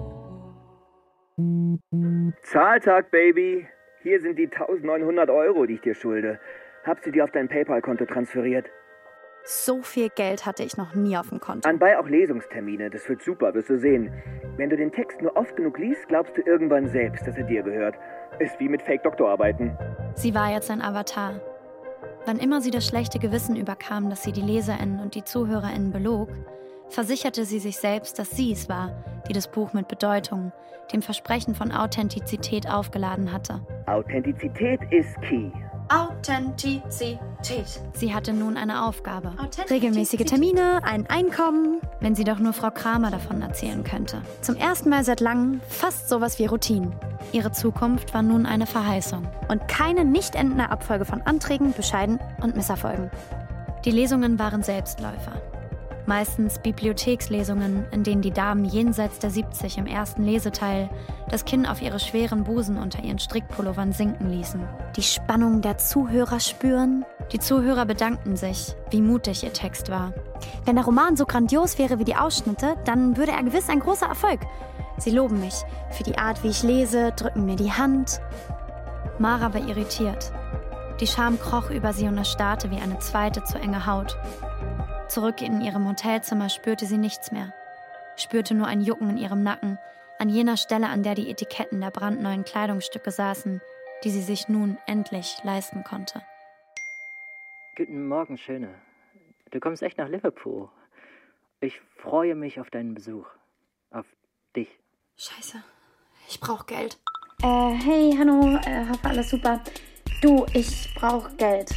Zahltag, Baby. Hier sind die eintausendneunhundert Euro, die ich dir schulde. Hab sie dir auf dein PayPal-Konto transferiert.
So viel Geld hatte ich noch nie auf dem Konto.
Anbei auch Lesungstermine, das wird super, wirst du sehen. Wenn du den Text nur oft genug liest, glaubst du irgendwann selbst, dass er dir gehört. Ist wie mit Fake-Doktorarbeiten.
Sie war jetzt ein Avatar. Wann immer sie das schlechte Gewissen überkam, dass sie die LeserInnen und die ZuhörerInnen belog, versicherte sie sich selbst, dass sie es war, die das Buch mit Bedeutung, dem Versprechen von Authentizität aufgeladen hatte.
Authentizität ist key.
Authentizität.
Sie hatte nun eine Aufgabe. Regelmäßige Termine, ein Einkommen, wenn sie doch nur Frau Kramer davon erzählen könnte. Zum ersten Mal seit langem fast sowas wie Routine. Ihre Zukunft war nun eine Verheißung. Und keine nicht endende Abfolge von Anträgen, Bescheiden und Misserfolgen. Die Lesungen waren Selbstläufer. Meistens Bibliothekslesungen, in denen die Damen jenseits der siebzig im ersten Leseteil das Kinn auf ihre schweren Busen unter ihren Strickpullovern sinken ließen. Die Spannung der Zuhörer spüren. Die Zuhörer bedankten sich, wie mutig ihr Text war. Wenn der Roman so grandios wäre wie die Ausschnitte, dann würde er gewiss ein großer Erfolg. Sie loben mich für die Art, wie ich lese, drücken mir die Hand. Mara war irritiert. Die Scham kroch über sie und erstarrte wie eine zweite zu enge Haut. Zurück in ihrem Hotelzimmer spürte sie nichts mehr. Spürte nur ein Jucken in ihrem Nacken, an jener Stelle, an der die Etiketten der brandneuen Kleidungsstücke saßen, die sie sich nun endlich leisten konnte.
Guten Morgen, Schöne. Du kommst echt nach Liverpool. Ich freue mich auf deinen Besuch. Auf dich.
Scheiße, ich brauche Geld. Äh, hey, hallo, äh, hoffe alles super. Du, ich brauche Geld.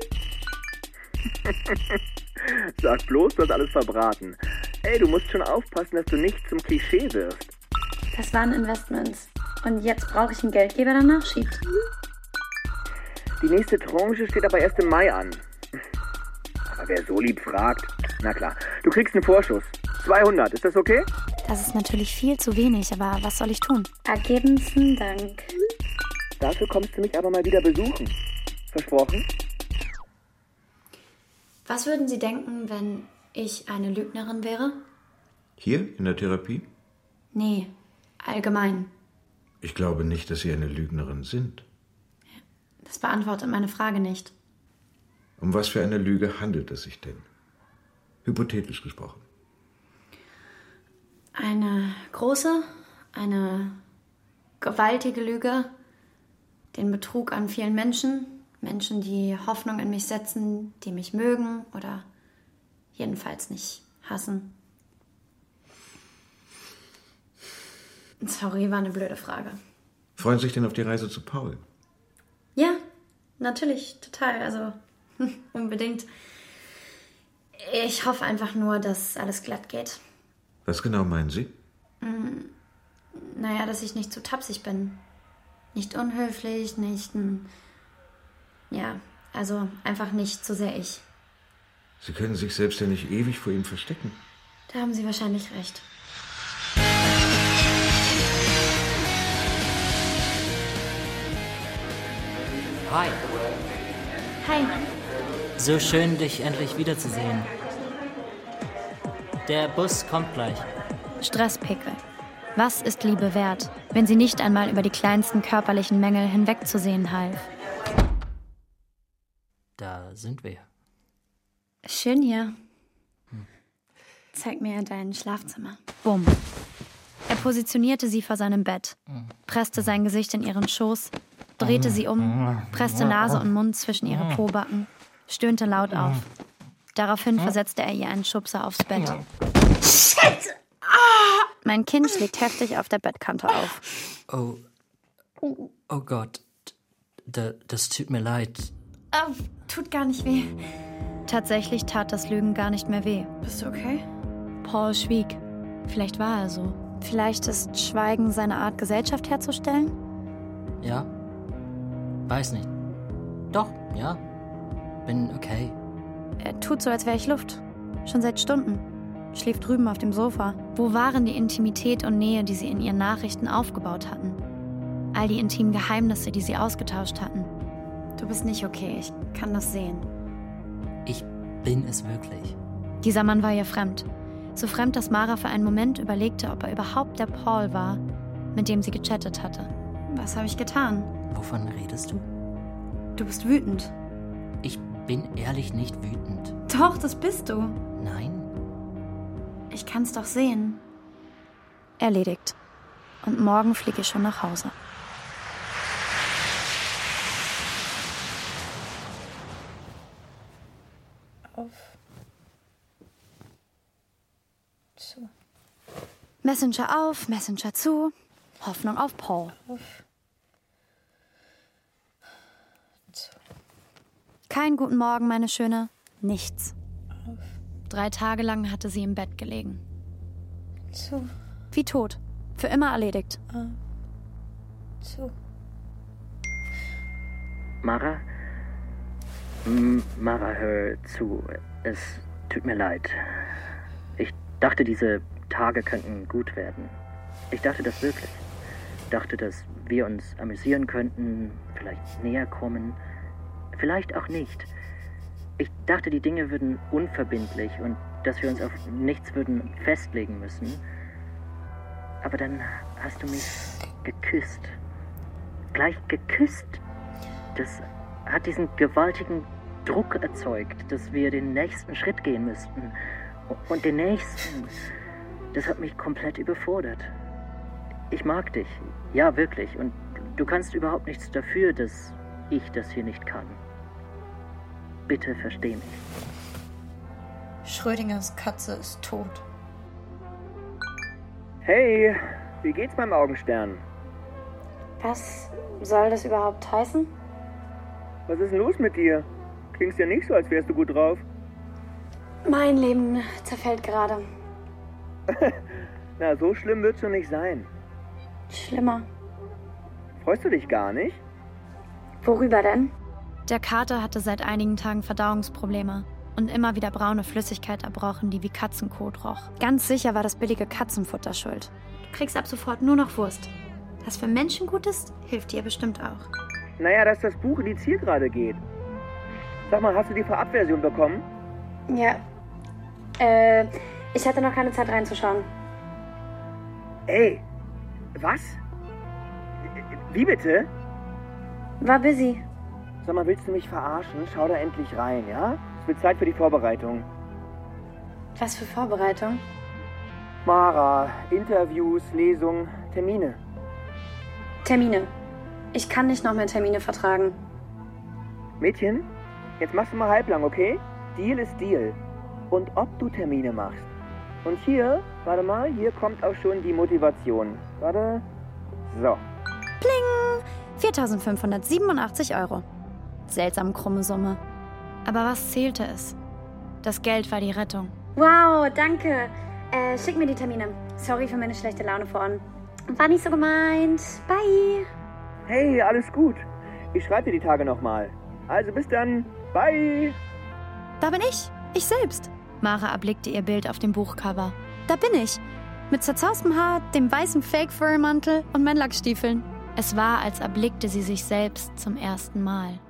Sag bloß, du hast alles verbraten. Ey, du musst schon aufpassen, dass du nicht zum Klischee wirst.
Das waren Investments. Und jetzt brauche ich einen Geldgeber, der nachschiebt.
Die nächste Tranche steht aber erst im Mai an. Aber wer so lieb fragt, na klar, du kriegst einen Vorschuss. zweihundert, ist das okay?
Das ist natürlich viel zu wenig, aber was soll ich tun? Ergebensten Dank.
Dafür kommst du mich aber mal wieder besuchen. Versprochen?
Was würden Sie denken, wenn ich eine Lügnerin wäre?
Hier in der Therapie?
Nee, allgemein.
Ich glaube nicht, dass Sie eine Lügnerin sind.
Das beantwortet meine Frage nicht.
Um was für eine Lüge handelt es sich denn? Hypothetisch gesprochen.
Eine große, eine gewaltige Lüge, den Betrug an vielen Menschen, Menschen, die Hoffnung in mich setzen, die mich mögen oder jedenfalls nicht hassen. Sorry, war eine blöde Frage.
Freuen Sie sich denn auf die Reise zu Paul?
Ja, natürlich, total, also unbedingt. Ich hoffe einfach nur, dass alles glatt geht.
Was genau meinen Sie?
Mm, naja, dass ich nicht zu tapsig bin. Nicht unhöflich, nicht... Mm, ja, also einfach nicht zu sehr ich.
Sie können sich selbst ja nicht ewig vor ihm verstecken.
Da haben Sie wahrscheinlich recht.
Hi.
Hi.
So schön, dich endlich wiederzusehen. Der Bus kommt gleich.
Stresspickel. Was ist Liebe wert, wenn sie nicht einmal über die kleinsten körperlichen Mängel hinwegzusehen half?
Da sind wir.
Schön hier. Zeig mir dein Schlafzimmer. Bumm. Er positionierte sie vor seinem Bett, presste sein Gesicht in ihren Schoß, drehte sie um, presste Nase und Mund zwischen ihre Pobacken, stöhnte laut auf. Daraufhin versetzte er ihr einen Schubser aufs Bett. Shit! Ah! Mein Kinn schlägt heftig auf der Bettkante auf.
Oh. Oh Gott. D- das tut mir leid.
Oh, tut gar nicht weh. Tatsächlich tat das Lügen gar nicht mehr weh. Bist du okay? Paul schwieg. Vielleicht war er so. Vielleicht ist Schweigen seine Art, Gesellschaft herzustellen?
Ja. Weiß nicht. Doch, ja. Bin okay.
Er tut so, als wäre ich Luft. Schon seit Stunden. Schläft drüben auf dem Sofa. Wo waren die Intimität und Nähe, die sie in ihren Nachrichten aufgebaut hatten? All die intimen Geheimnisse, die sie ausgetauscht hatten. Du bist nicht okay, ich kann das sehen.
Ich bin es wirklich.
Dieser Mann war ihr fremd. So fremd, dass Mara für einen Moment überlegte, ob er überhaupt der Paul war, mit dem sie gechattet hatte. Was habe ich getan?
Wovon redest du?
Du bist wütend.
Ich bin ehrlich nicht wütend.
Doch, das bist du.
Nein.
Ich kann's doch sehen. Erledigt. Und morgen fliege ich schon nach Hause. Auf. Zu. Messenger auf, Messenger zu. Hoffnung auf Paul. Auf. Zu. Kein guten Morgen, meine Schöne. Nichts. Auf. Drei Tage lang hatte sie im Bett gelegen. Zu. Wie tot. Für immer erledigt. Auf. Zu.
Mara? M- Mara, hör zu. Es tut mir leid. Ich dachte, diese Tage könnten gut werden. Ich dachte das wirklich. Ich dachte, dass wir uns amüsieren könnten, vielleicht näher kommen, vielleicht auch nicht. Ich dachte, die Dinge würden unverbindlich und dass wir uns auf nichts würden festlegen müssen. Aber dann hast du mich geküsst. Gleich geküsst. Das hat diesen gewaltigen Druck erzeugt, dass wir den nächsten Schritt gehen müssten. Und den nächsten. Das hat mich komplett überfordert. Ich mag dich. Ja, wirklich. Und du kannst überhaupt nichts dafür, dass ich das hier nicht kann. Bitte versteh mich.
Schrödingers Katze ist tot.
Hey, wie geht's beim Augenstern?
Was soll das überhaupt heißen?
Was ist denn los mit dir? Klingst ja nicht so, als wärst du gut drauf.
Mein Leben zerfällt gerade.
Na, so schlimm wird's schon nicht sein.
Schlimmer.
Freust du dich gar nicht?
Worüber denn?
Der Kater hatte seit einigen Tagen Verdauungsprobleme und immer wieder braune Flüssigkeit erbrochen, die wie Katzenkot roch. Ganz sicher war das billige Katzenfutter schuld. Du kriegst ab sofort nur noch Wurst. Was für Menschen gut ist, hilft dir bestimmt auch.
Naja, dass das Buch in die Zielgerade geht. Sag mal, hast du die Vorabversion bekommen?
Ja. Äh, ich hatte noch keine Zeit reinzuschauen.
Ey, was? Wie bitte?
War busy.
Sag mal, willst du mich verarschen? Schau da endlich rein, ja? Es wird Zeit für die Vorbereitung.
Was für Vorbereitung?
Mara, Interviews, Lesungen, Termine.
Termine. Ich kann nicht noch mehr Termine vertragen.
Mädchen, jetzt machst du mal halblang, okay? Deal ist Deal. Und ob du Termine machst. Und hier, warte mal, hier kommt auch schon die Motivation. Warte. So.
Pling! viertausendfünfhundertsiebenundachtzig Euro. Seltsam krumme Summe. Aber was zählte es? Das Geld war die Rettung.
Wow, danke. Äh, schick mir die Termine. Sorry für meine schlechte Laune vorhin. War nicht so gemeint. Bye.
Hey, alles gut. Ich schreibe dir die Tage nochmal. Also bis dann. Bye.
Da bin ich. Ich selbst. Mara erblickte ihr Bild auf dem Buchcover. Da bin ich. Mit zerzaustem Haar, dem weißen Fake-Furry-Mantel und meinen Lackstiefeln. Es war, als erblickte sie sich selbst zum ersten Mal.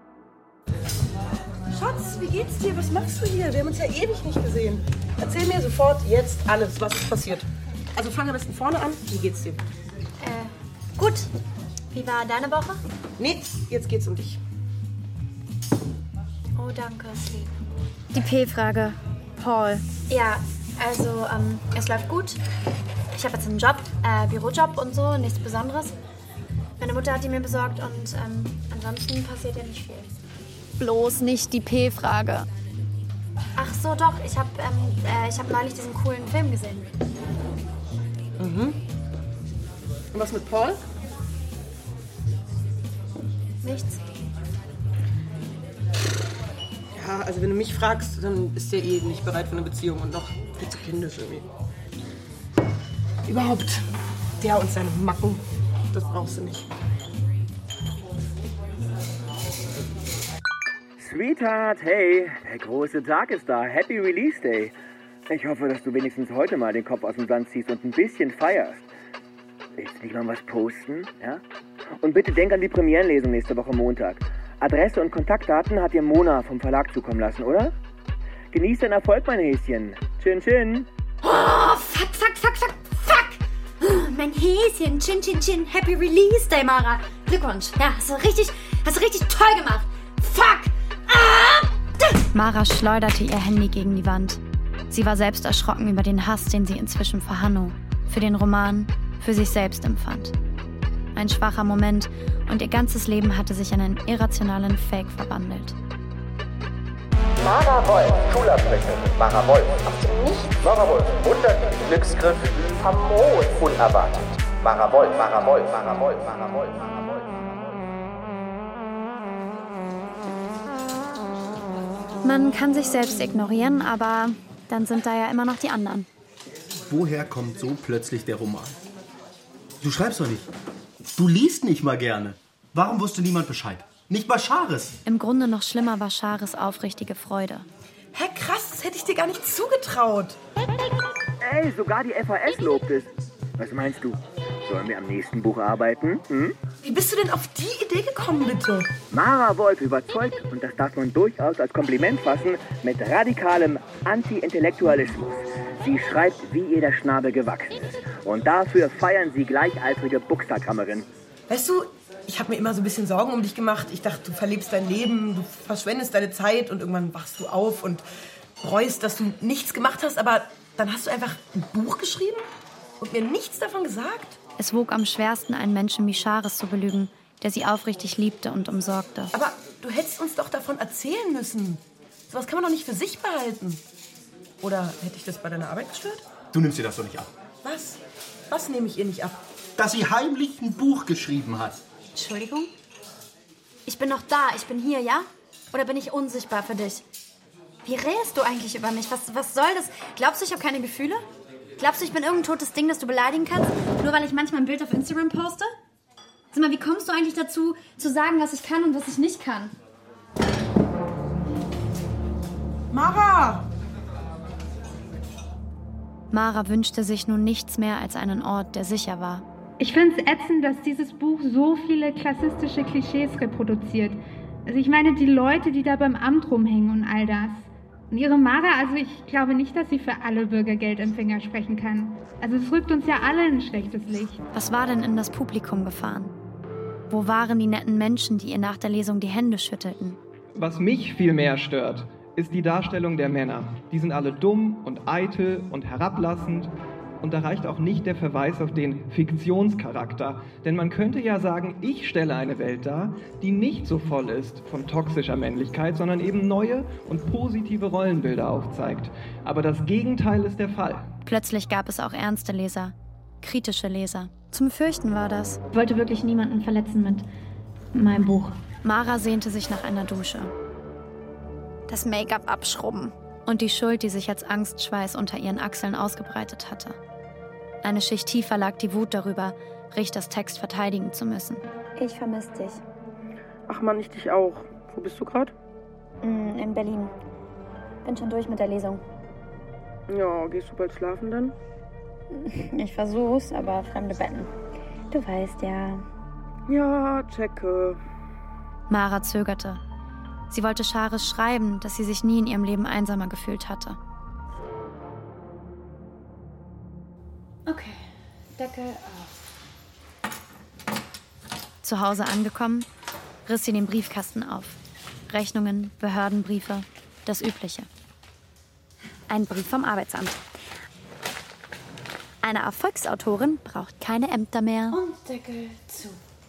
Schatz, wie geht's dir? Was machst du hier? Wir haben uns ja ewig nicht gesehen. Erzähl mir sofort jetzt alles, was ist passiert. Also fang am besten vorne an. Wie geht's dir?
Äh, gut. Wie war deine Woche?
Nee, jetzt geht's um dich.
Oh, danke, lieb.
Die P-Frage. Paul.
Ja, also, ähm, es läuft gut. Ich habe jetzt einen Job, äh, Bürojob und so, nichts Besonderes. Meine Mutter hat die mir besorgt und ähm, ansonsten passiert ja nicht viel.
Bloß nicht die P-Frage.
Ach so, doch. Ich habe ähm, äh, ich hab neulich diesen coolen Film gesehen.
Mhm. Und was mit Paul?
Nichts.
Ja, also wenn du mich fragst, dann ist der eh nicht bereit für eine Beziehung und noch viel zu kindisch irgendwie. Überhaupt, der und seine Macken, das brauchst du nicht.
Sweetheart, hey, der große Tag ist da. Happy Release Day. Ich hoffe, dass du wenigstens heute mal den Kopf aus dem Sand ziehst und ein bisschen feierst. Willst du nicht mal was posten, ja? Und bitte denk an die Premierenlesung nächste Woche Montag. Adresse und Kontaktdaten hat dir Mona vom Verlag zukommen lassen, oder? Genieß deinen Erfolg, mein Häschen. Chin, chin.
Oh, fuck, fuck, fuck, fuck, fuck. Mein Häschen, chin, chin, chin. Happy Release Day, Mara. Glückwunsch. Ja, hast du richtig, hast du richtig toll gemacht. Fuck. Ah!
Mara schleuderte ihr Handy gegen die Wand. Sie war selbst erschrocken über den Hass, den sie inzwischen für Hanno, für den Roman, für sich selbst empfand. Ein schwacher Moment und ihr ganzes Leben hatte sich in einen irrationalen Fake verwandelt.
Mara Wolf, Schulabbrecherin, Mara Wolf, aus dem Nichts. Mara Wolf, hundert Glücksgriff, famos, unerwartet. Mara Wolf, Mara Wolf, Mara Wolf, Mara Wolf, Mara Wolf.
Man kann sich selbst ignorieren, aber dann sind da ja immer noch die anderen.
Woher kommt so plötzlich der Roman? Du schreibst doch nicht. Du liest nicht mal gerne. Warum wusste niemand Bescheid? Nicht mal Schares.
Im Grunde noch schlimmer war Schares aufrichtige Freude.
Hä, krass, das hätte ich dir gar nicht zugetraut.
Ey, sogar die F A S lobt es. Was meinst du? Sollen wir am nächsten Buch arbeiten? Hm?
Wie bist du denn auf die Idee gekommen, bitte?
Mara Wolf überzeugt, und das darf man durchaus als Kompliment fassen, mit radikalem Anti-Intellektualismus. Sie schreibt, wie ihr der Schnabel gewachsen ist. Und dafür feiern sie gleichaltrige Bookstagrammerin.
Weißt du, Ich habe mir immer so ein bisschen Sorgen um dich gemacht. Ich dachte, du verlebst dein Leben, du verschwendest deine Zeit und irgendwann wachst du auf und bereust, dass du nichts gemacht hast. Aber dann hast du einfach ein Buch geschrieben und mir nichts davon gesagt?
Es wog am schwersten, einen Menschen wie Chares zu belügen, der sie aufrichtig liebte und umsorgte.
Aber du hättest uns doch davon erzählen müssen. Sowas kann man doch nicht für sich behalten. Oder hätte ich das bei deiner Arbeit gestört?
Du nimmst ihr das doch nicht ab.
Was? Was nehme ich ihr nicht ab?
Dass sie heimlich ein Buch geschrieben hat.
Entschuldigung? Ich bin noch da, ich bin hier, ja? Oder bin ich unsichtbar für dich? Wie redest du eigentlich über mich? Was, was soll das? Glaubst du, ich habe keine Gefühle? Glaubst du, ich bin irgendein totes Ding, das du beleidigen kannst? Nur weil ich manchmal ein Bild auf Instagram poste? Sag mal, wie kommst du eigentlich dazu, zu sagen, was ich kann und was ich nicht kann?
Mara!
Mara wünschte sich nun nichts mehr als einen Ort, der sicher war.
Ich finde es ätzend, dass dieses Buch so viele klassistische Klischees reproduziert. Also ich meine, die Leute, die da beim Amt rumhängen und all das. Und ihre Mara, also ich glaube nicht, dass sie für alle Bürgergeldempfänger sprechen kann. Also es rückt uns ja alle in ein schlechtes Licht.
Was war denn in das Publikum gefahren? Wo waren die netten Menschen, die ihr nach der Lesung die Hände schüttelten?
Was mich viel mehr stört, ist die Darstellung der Männer. Die sind alle dumm und eitel und herablassend. Und da reicht auch nicht der Verweis auf den Fiktionscharakter. Denn man könnte ja sagen, ich stelle eine Welt dar, die nicht so voll ist von toxischer Männlichkeit, sondern eben neue und positive Rollenbilder aufzeigt. Aber das Gegenteil ist der Fall.
Plötzlich gab es auch ernste Leser, kritische Leser. Zum Fürchten war das.
Ich wollte wirklich niemanden verletzen mit meinem Buch.
Mara sehnte sich nach einer Dusche. Das Make-up abschrubben. Und die Schuld, die sich als Angstschweiß unter ihren Achseln ausgebreitet hatte. Eine Schicht tiefer lag die Wut darüber, Richters Text verteidigen zu müssen.
Ich vermisse dich.
Ach Mann, ich dich auch. Wo bist du gerade?
Mm, in Berlin. Bin schon durch mit der Lesung.
Ja, gehst du bald schlafen dann?
Ich versuch's, aber fremde Betten. Du weißt ja.
Ja, checke.
Mara zögerte. Sie wollte Chares schreiben, dass sie sich nie in ihrem Leben einsamer gefühlt hatte.
Okay, Deckel auf.
Zu Hause angekommen, riss sie den Briefkasten auf. Rechnungen, Behördenbriefe, das Übliche. Ein Brief vom Arbeitsamt. Eine Erfolgsautorin braucht keine Ämter mehr.
Und Deckel zu.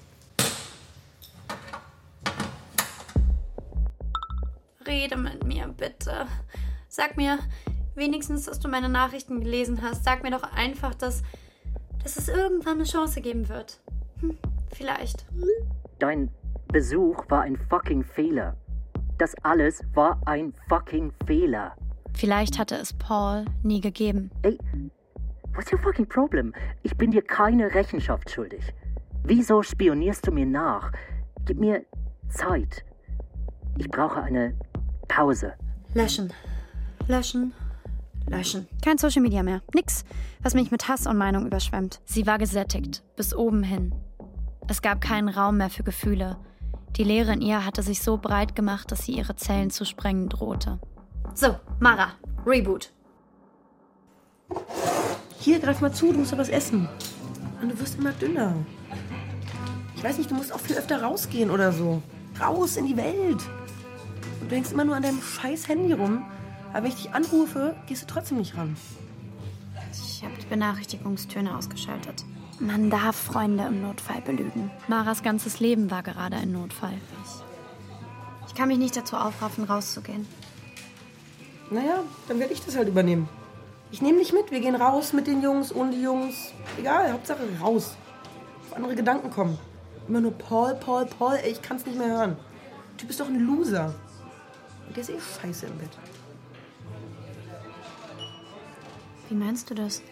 Rede mit mir, bitte. Sag mir wenigstens, dass du meine Nachrichten gelesen hast. Sag mir doch einfach, dass, dass es irgendwann eine Chance geben wird. Hm, vielleicht.
Dein Besuch war ein fucking Fehler. Das alles war ein fucking Fehler.
Vielleicht hatte es Paul nie gegeben.
Ey, what's your fucking problem? Ich bin dir keine Rechenschaft schuldig. Wieso spionierst du mir nach? Gib mir Zeit. Ich brauche eine Pause.
Löschen. Löschen. Löschen. Kein Social Media mehr. Nix, was mich mit Hass und Meinung überschwemmt. Sie war gesättigt. Bis oben hin. Es gab keinen Raum mehr für Gefühle. Die Leere in ihr hatte sich so breit gemacht, dass sie ihre Zellen zu sprengen drohte. So, Mara. Reboot.
Hier, greif mal zu, du musst doch was essen. Und du wirst immer dünner. Ich weiß nicht, du musst auch viel öfter rausgehen oder so. Raus in die Welt. Und du hängst immer nur an deinem scheiß Handy rum. Aber wenn ich dich anrufe, gehst du trotzdem nicht ran.
Ich habe die Benachrichtigungstöne ausgeschaltet. Man darf Freunde im Notfall belügen. Maras ganzes Leben war gerade ein Notfall. Ich kann mich nicht dazu aufraffen, rauszugehen.
Naja, dann werde ich das halt übernehmen. Ich nehme dich mit. Wir gehen raus mit den Jungs, ohne die Jungs. Egal, Hauptsache raus. Auf andere Gedanken kommen. Immer nur Paul, Paul, Paul. Ey, ich kann es nicht mehr hören. Der Typ ist doch ein Loser. Und der ist eh scheiße im Bett.
Wie meinst du das?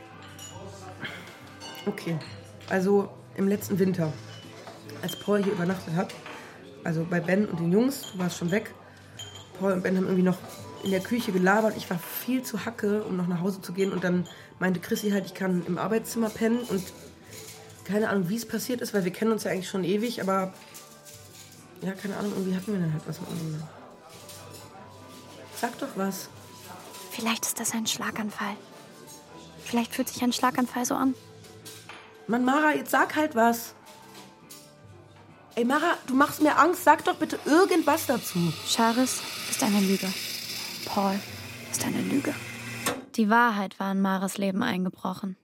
Okay, also im letzten Winter, als Paul hier übernachtet hat, also bei Ben und den Jungs, du warst schon weg. Paul und Ben haben irgendwie noch in der Küche gelabert. Ich war viel zu Hacke, um noch nach Hause zu gehen. Und dann meinte Chrissy halt, ich kann im Arbeitszimmer pennen. Und keine Ahnung, wie es passiert ist, weil wir kennen uns ja eigentlich schon ewig. Aber ja, keine Ahnung, irgendwie hatten wir dann halt was miteinander. Sag doch was.
Vielleicht ist das ein Schlaganfall. Vielleicht fühlt sich ein Schlaganfall so an.
Mann, Mara, jetzt sag halt was. Ey, Mara, du machst mir Angst. Sag doch bitte irgendwas dazu.
Charis ist eine Lüge. Paul ist eine Lüge. Die Wahrheit war in Maras Leben eingebrochen.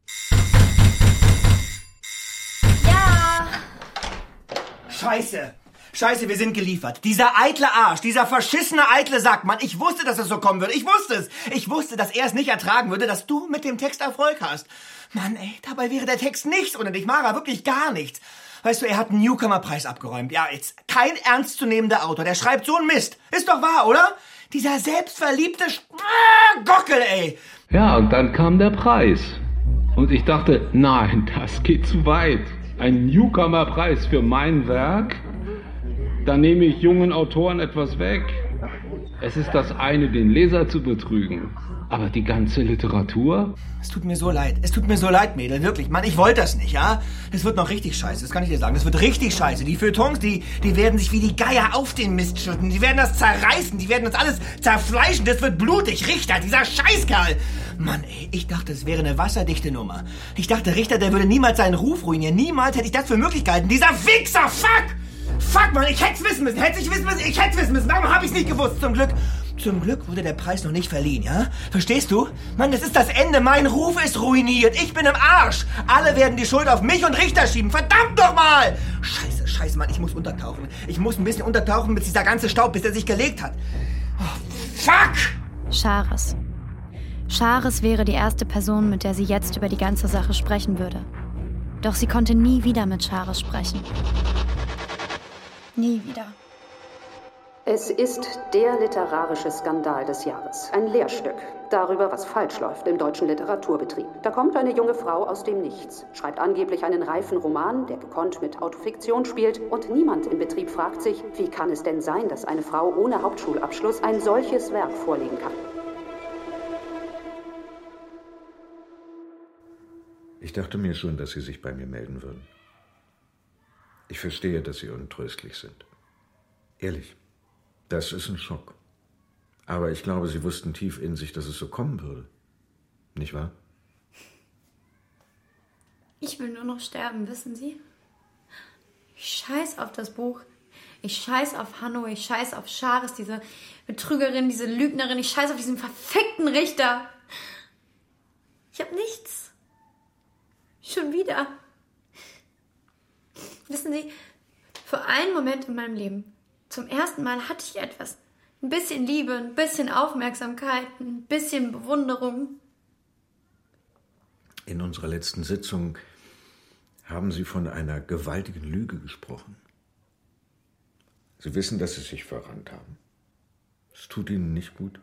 Ja! Scheiße! Scheiße, wir sind geliefert. Dieser eitle Arsch, dieser verschissene eitle Sack, Mann, ich wusste, dass es so kommen würde. Ich wusste es. Ich wusste, dass er es nicht ertragen würde, dass du mit dem Text Erfolg hast. Mann, ey, dabei wäre der Text nichts ohne dich, Mara, wirklich gar nichts. Weißt du, er hat einen Newcomer-Preis abgeräumt. Ja, jetzt kein ernstzunehmender Autor, der schreibt so einen Mist. Ist doch wahr, oder? Dieser selbstverliebte Sch- ah, Gockel, ey.
Ja, und dann kam der Preis. Und ich dachte, nein, das geht zu weit. Ein Newcomer-Preis für mein Werk? Da nehme ich jungen Autoren etwas weg. Es ist das eine, den Leser zu betrügen. Aber die ganze Literatur?
Es tut mir so leid. Es tut mir so leid, Mädel. Wirklich. Mann, ich wollte das nicht, ja? Es wird noch richtig scheiße. Das kann ich dir sagen. Es wird richtig scheiße. Die Feuilletons, die, die werden sich wie die Geier auf den Mist schütten. Die werden das zerreißen. Die werden das alles zerfleischen. Das wird blutig. Richter, dieser Scheißkerl. Mann, ey, ich dachte, es wäre eine wasserdichte Nummer. Ich dachte, Richter, der würde niemals seinen Ruf ruinieren. Niemals hätte ich das für möglich gehalten. Dieser Wichser, fuck! Fuck, Mann, ich hätte es wissen müssen. Hätte ich wissen müssen. Ich hätte es wissen müssen. Warum habe ich es nicht gewusst? Zum Glück. Zum Glück wurde der Preis noch nicht verliehen, ja? Verstehst du? Mann, das ist das Ende. Mein Ruf ist ruiniert. Ich bin im Arsch. Alle werden die Schuld auf mich und Richter schieben. Verdammt doch mal! Scheiße, scheiße, Mann. Ich muss untertauchen. Ich muss ein bisschen untertauchen, bis dieser ganze Staub, bis er sich gelegt hat. Oh, fuck!
Charis. Charis wäre die erste Person, mit der sie jetzt über die ganze Sache sprechen würde. Doch sie konnte nie wieder mit Charis sprechen. Nie wieder.
Es ist der literarische Skandal des Jahres. Ein Lehrstück darüber, was falsch läuft im deutschen Literaturbetrieb. Da kommt eine junge Frau aus dem Nichts, schreibt angeblich einen reifen Roman, der gekonnt mit Autofiktion spielt, und niemand im Betrieb fragt sich, wie kann es denn sein, dass eine Frau ohne Hauptschulabschluss ein solches Werk vorlegen kann.
Ich dachte mir schon, dass Sie sich bei mir melden würden. Ich verstehe, dass Sie untröstlich sind. Ehrlich. Das ist ein Schock. Aber ich glaube, Sie wussten tief in sich, dass es so kommen würde. Nicht wahr?
Ich will nur noch sterben, wissen Sie? Ich scheiß auf das Buch. Ich scheiß auf Hanno. Ich scheiß auf Charis, diese Betrügerin, diese Lügnerin. Ich scheiß auf diesen verfickten Richter. Ich hab nichts. Schon wieder. Wissen Sie, für einen Moment in meinem Leben, zum ersten Mal hatte ich etwas. Ein bisschen Liebe, ein bisschen Aufmerksamkeit, ein bisschen Bewunderung.
In unserer letzten Sitzung haben Sie von einer gewaltigen Lüge gesprochen. Sie wissen, dass Sie sich verrannt haben. Es tut Ihnen nicht gut.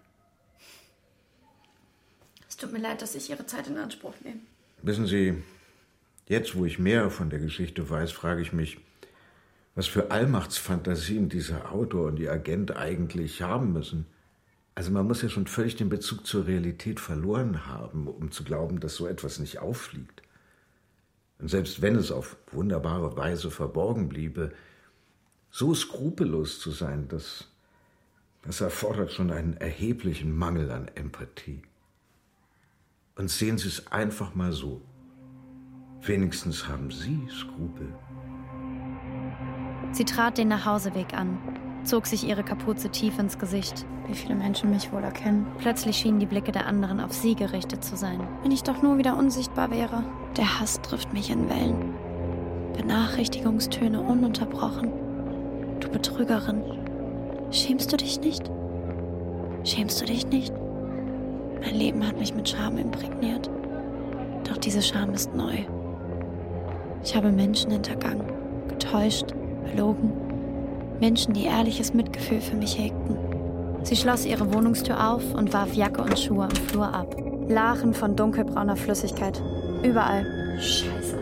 Es tut mir leid, dass ich Ihre Zeit in Anspruch nehme.
Wissen Sie, jetzt, wo ich mehr von der Geschichte weiß, frage ich mich, was für Allmachtsfantasien dieser Autor und die Agent eigentlich haben müssen. Also man muss ja schon völlig den Bezug zur Realität verloren haben, um zu glauben, dass so etwas nicht auffliegt. Und selbst wenn es auf wunderbare Weise verborgen bliebe, so skrupellos zu sein, das, das erfordert schon einen erheblichen Mangel an Empathie. Und sehen Sie es einfach mal so. Wenigstens haben Sie Skrupel.
Sie trat den Nachhauseweg an, zog sich ihre Kapuze tief ins Gesicht. Wie viele Menschen mich wohl erkennen. Plötzlich schienen die Blicke der anderen auf sie gerichtet zu sein. Wenn ich doch nur wieder unsichtbar wäre. Der Hass trifft mich in Wellen. Benachrichtigungstöne ununterbrochen. Du Betrügerin. Schämst du dich nicht? Schämst du dich nicht? Mein Leben hat mich mit Scham imprägniert. Doch diese Scham ist neu. Ich habe Menschen hintergangen, getäuscht, belogen. Menschen, die ehrliches Mitgefühl für mich hegten. Sie schloss ihre Wohnungstür auf und warf Jacke und Schuhe am Flur ab. Lachen von dunkelbrauner Flüssigkeit. Überall. Scheiße.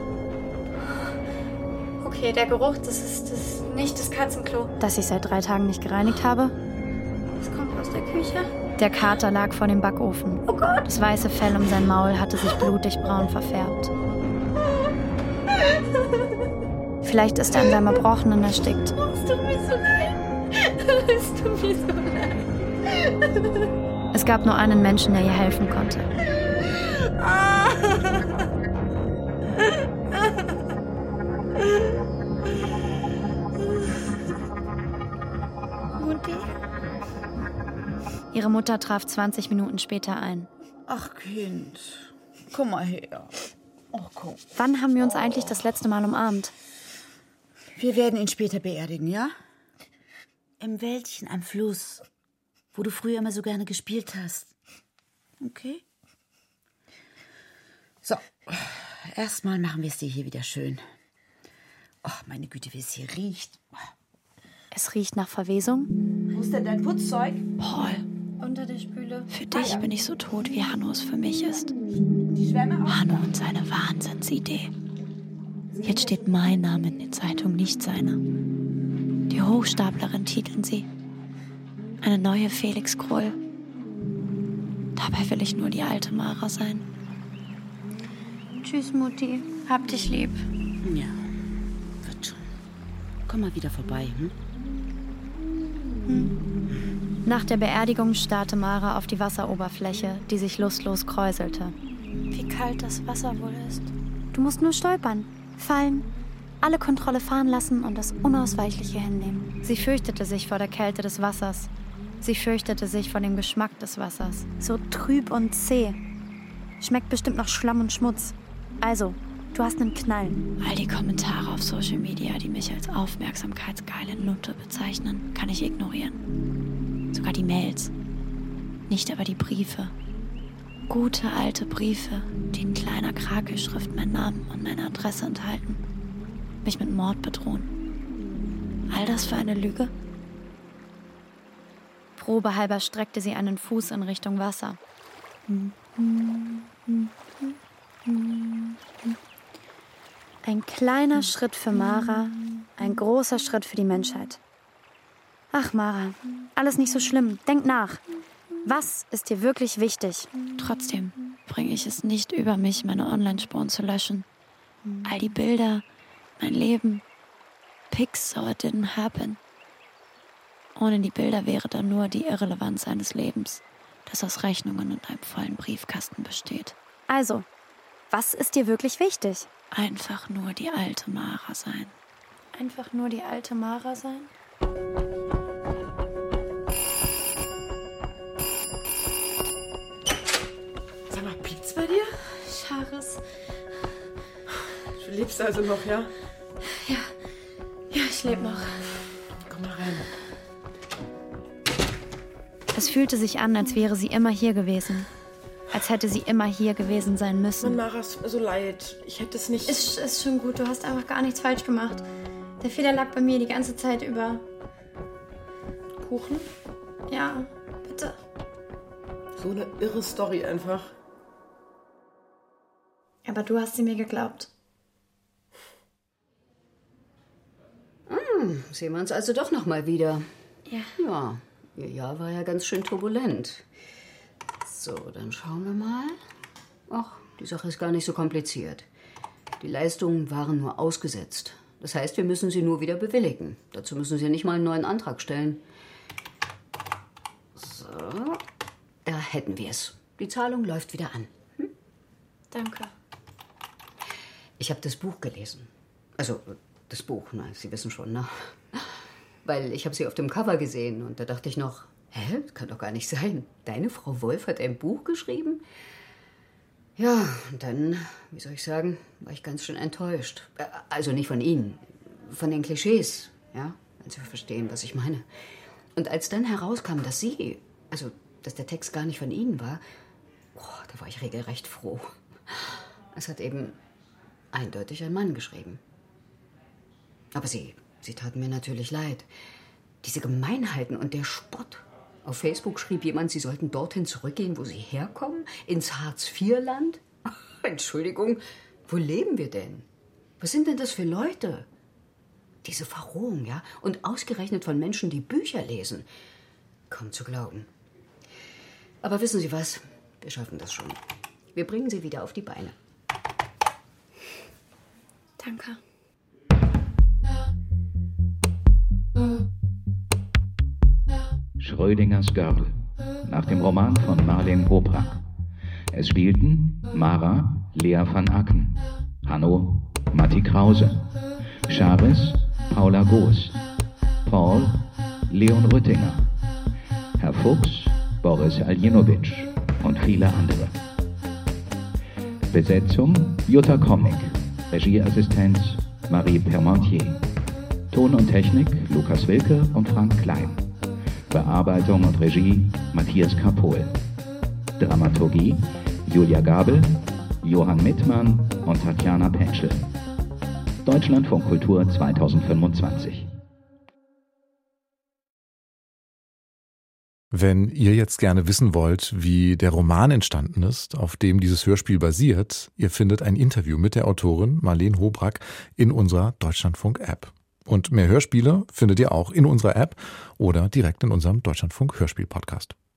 Okay, der Geruch, das ist, das ist nicht das Katzenklo. Das ich seit drei Tagen nicht gereinigt habe. Das kommt aus der Küche. Der Kater lag vor dem Backofen. Oh Gott! Das weiße Fell um sein Maul hatte sich blutig braun verfärbt. Vielleicht ist er an seinem Erbrochenen erstickt.
Es tut mir so leid. Es tut mir so leid.
Es gab nur einen Menschen, der ihr helfen konnte.
Mutti?
Ihre Mutter traf zwanzig Minuten später ein.
Ach, Kind, komm mal her. Ach, komm.
Wann haben wir uns eigentlich das letzte Mal umarmt?
Wir werden ihn später beerdigen, ja? Im Wäldchen am Fluss, wo du früher immer so gerne gespielt hast. Okay? So, erstmal machen wir es dir hier wieder schön. Ach, meine Güte, wie es hier riecht.
Es riecht nach Verwesung.
Wo ist denn dein Putzzeug?
Paul,
Unter der Spüle.
für dich bin ich so tot, wie Hanno es für mich ist.
Die Schwämme auch?
Hanno und seine Wahnsinnsidee. Jetzt steht mein Name in der Zeitung, nicht seiner. Die Hochstaplerin titeln sie. Eine neue Felix Krull. Dabei will ich nur die alte Mara sein.
Tschüss, Mutti. Hab dich lieb.
Ja, wird schon. Komm mal wieder vorbei, hm?
Nach der Beerdigung starrte Mara auf die Wasseroberfläche, die sich lustlos kräuselte.
Wie kalt das Wasser wohl ist.
Du musst nur stolpern, fallen, alle Kontrolle fahren lassen und das Unausweichliche hinnehmen. Sie fürchtete sich vor der Kälte des Wassers. Sie fürchtete sich vor dem Geschmack des Wassers. So trüb und zäh. Schmeckt bestimmt nach Schlamm und Schmutz. Also, du hast einen Knall. All die Kommentare auf Social Media, die mich als aufmerksamkeitsgeile Nutte bezeichnen, kann ich ignorieren. Sogar die Mails. Nicht aber die Briefe. Gute alte Briefe, die in kleiner Krakelschrift meinen Namen und meine Adresse enthalten. Mich mit Mord bedrohen. All das für eine Lüge? Probehalber streckte sie einen Fuß in Richtung Wasser. Ein kleiner Schritt für Mara, ein großer Schritt für die Menschheit. Ach, Mara, alles nicht so schlimm. Denk nach. Was ist dir wirklich wichtig? Trotzdem bringe ich es nicht über mich, meine Online-Spuren zu löschen. All die Bilder, mein Leben. Pics so it didn't happen. Ohne die Bilder wäre da nur die Irrelevanz eines Lebens, das aus Rechnungen und einem vollen Briefkasten besteht. Also, was ist dir wirklich wichtig? Einfach nur die alte Mara sein.
Einfach nur die alte Mara sein?
Sag mal, piept's bei dir?
Charis.
Du lebst also noch, ja?
Ja, ja, ich lebe noch.
Komm mal rein.
Es fühlte sich an, als wäre sie immer hier gewesen. Als hätte sie immer hier gewesen sein müssen.
Mara, es tut mir so leid. Ich hätte es nicht...
Ist, ist schon gut, du hast einfach gar nichts falsch gemacht. Der Fehler lag bei mir die ganze Zeit über.
Kuchen?
Ja, bitte.
So eine irre Story einfach.
Aber du hast sie mir geglaubt.
Hm, sehen wir uns also doch noch mal wieder.
Ja.
Ja, ihr Jahr war ja ganz schön turbulent. So, dann schauen wir mal. Ach, die Sache ist gar nicht so kompliziert. Die Leistungen waren nur ausgesetzt. Das heißt, wir müssen sie nur wieder bewilligen. Dazu müssen Sie nicht mal einen neuen Antrag stellen. So, da hätten wir es. Die Zahlung läuft wieder an. Hm?
Danke.
Ich habe das Buch gelesen. Also, das Buch, na, Sie wissen schon, ne? Weil ich habe sie auf dem Cover gesehen und da dachte ich noch, hä, das kann doch gar nicht sein. Deine Frau Wolf hat ein Buch geschrieben? Ja, und dann, wie soll ich sagen, war ich ganz schön enttäuscht. Also nicht von Ihnen, von den Klischees, ja, wenn Sie verstehen, was ich meine. Und als dann herauskam, dass Sie, also dass der Text gar nicht von Ihnen war, boah, da war ich regelrecht froh. Es hat eben eindeutig ein Mann geschrieben. Aber Sie, Sie taten mir natürlich leid. Diese Gemeinheiten und der Spott. Auf Facebook schrieb jemand, Sie sollten dorthin zurückgehen, wo Sie herkommen, ins Hartz vier Land. Entschuldigung, wo leben wir denn? Was sind denn das für Leute? Diese Verrohung, ja? Und ausgerechnet von Menschen, die Bücher lesen. Kaum zu glauben. Aber wissen Sie was? Wir schaffen das schon. Wir bringen Sie wieder auf die Beine.
Danke.
Schrödingers Girl, nach dem Roman von Marlene Hoprak. Es spielten Mara, Lea van Acken, Hanno, Matti Krause, Charis, Paula Goos, Paul, Leon Rüttinger, Herr Fuchs, Boris Aljinowitsch und viele andere. Besetzung Jutta Komnik, Regieassistenz Marie Permontier, Ton und Technik Lukas Wilke und Frank Klein, Bearbeitung und Regie Matthias Kapohl, Dramaturgie Julia Gabel, Johann Mittmann und Tatjana Petschel. Deutschlandfunk Kultur zweitausendfünfundzwanzig.
Wenn ihr jetzt gerne wissen wollt, wie der Roman entstanden ist, auf dem dieses Hörspiel basiert, ihr findet ein Interview mit der Autorin Marleen Hobrack in unserer Deutschlandfunk-App. Und mehr Hörspiele findet ihr auch in unserer App oder direkt in unserem Deutschlandfunk-Hörspiel-Podcast.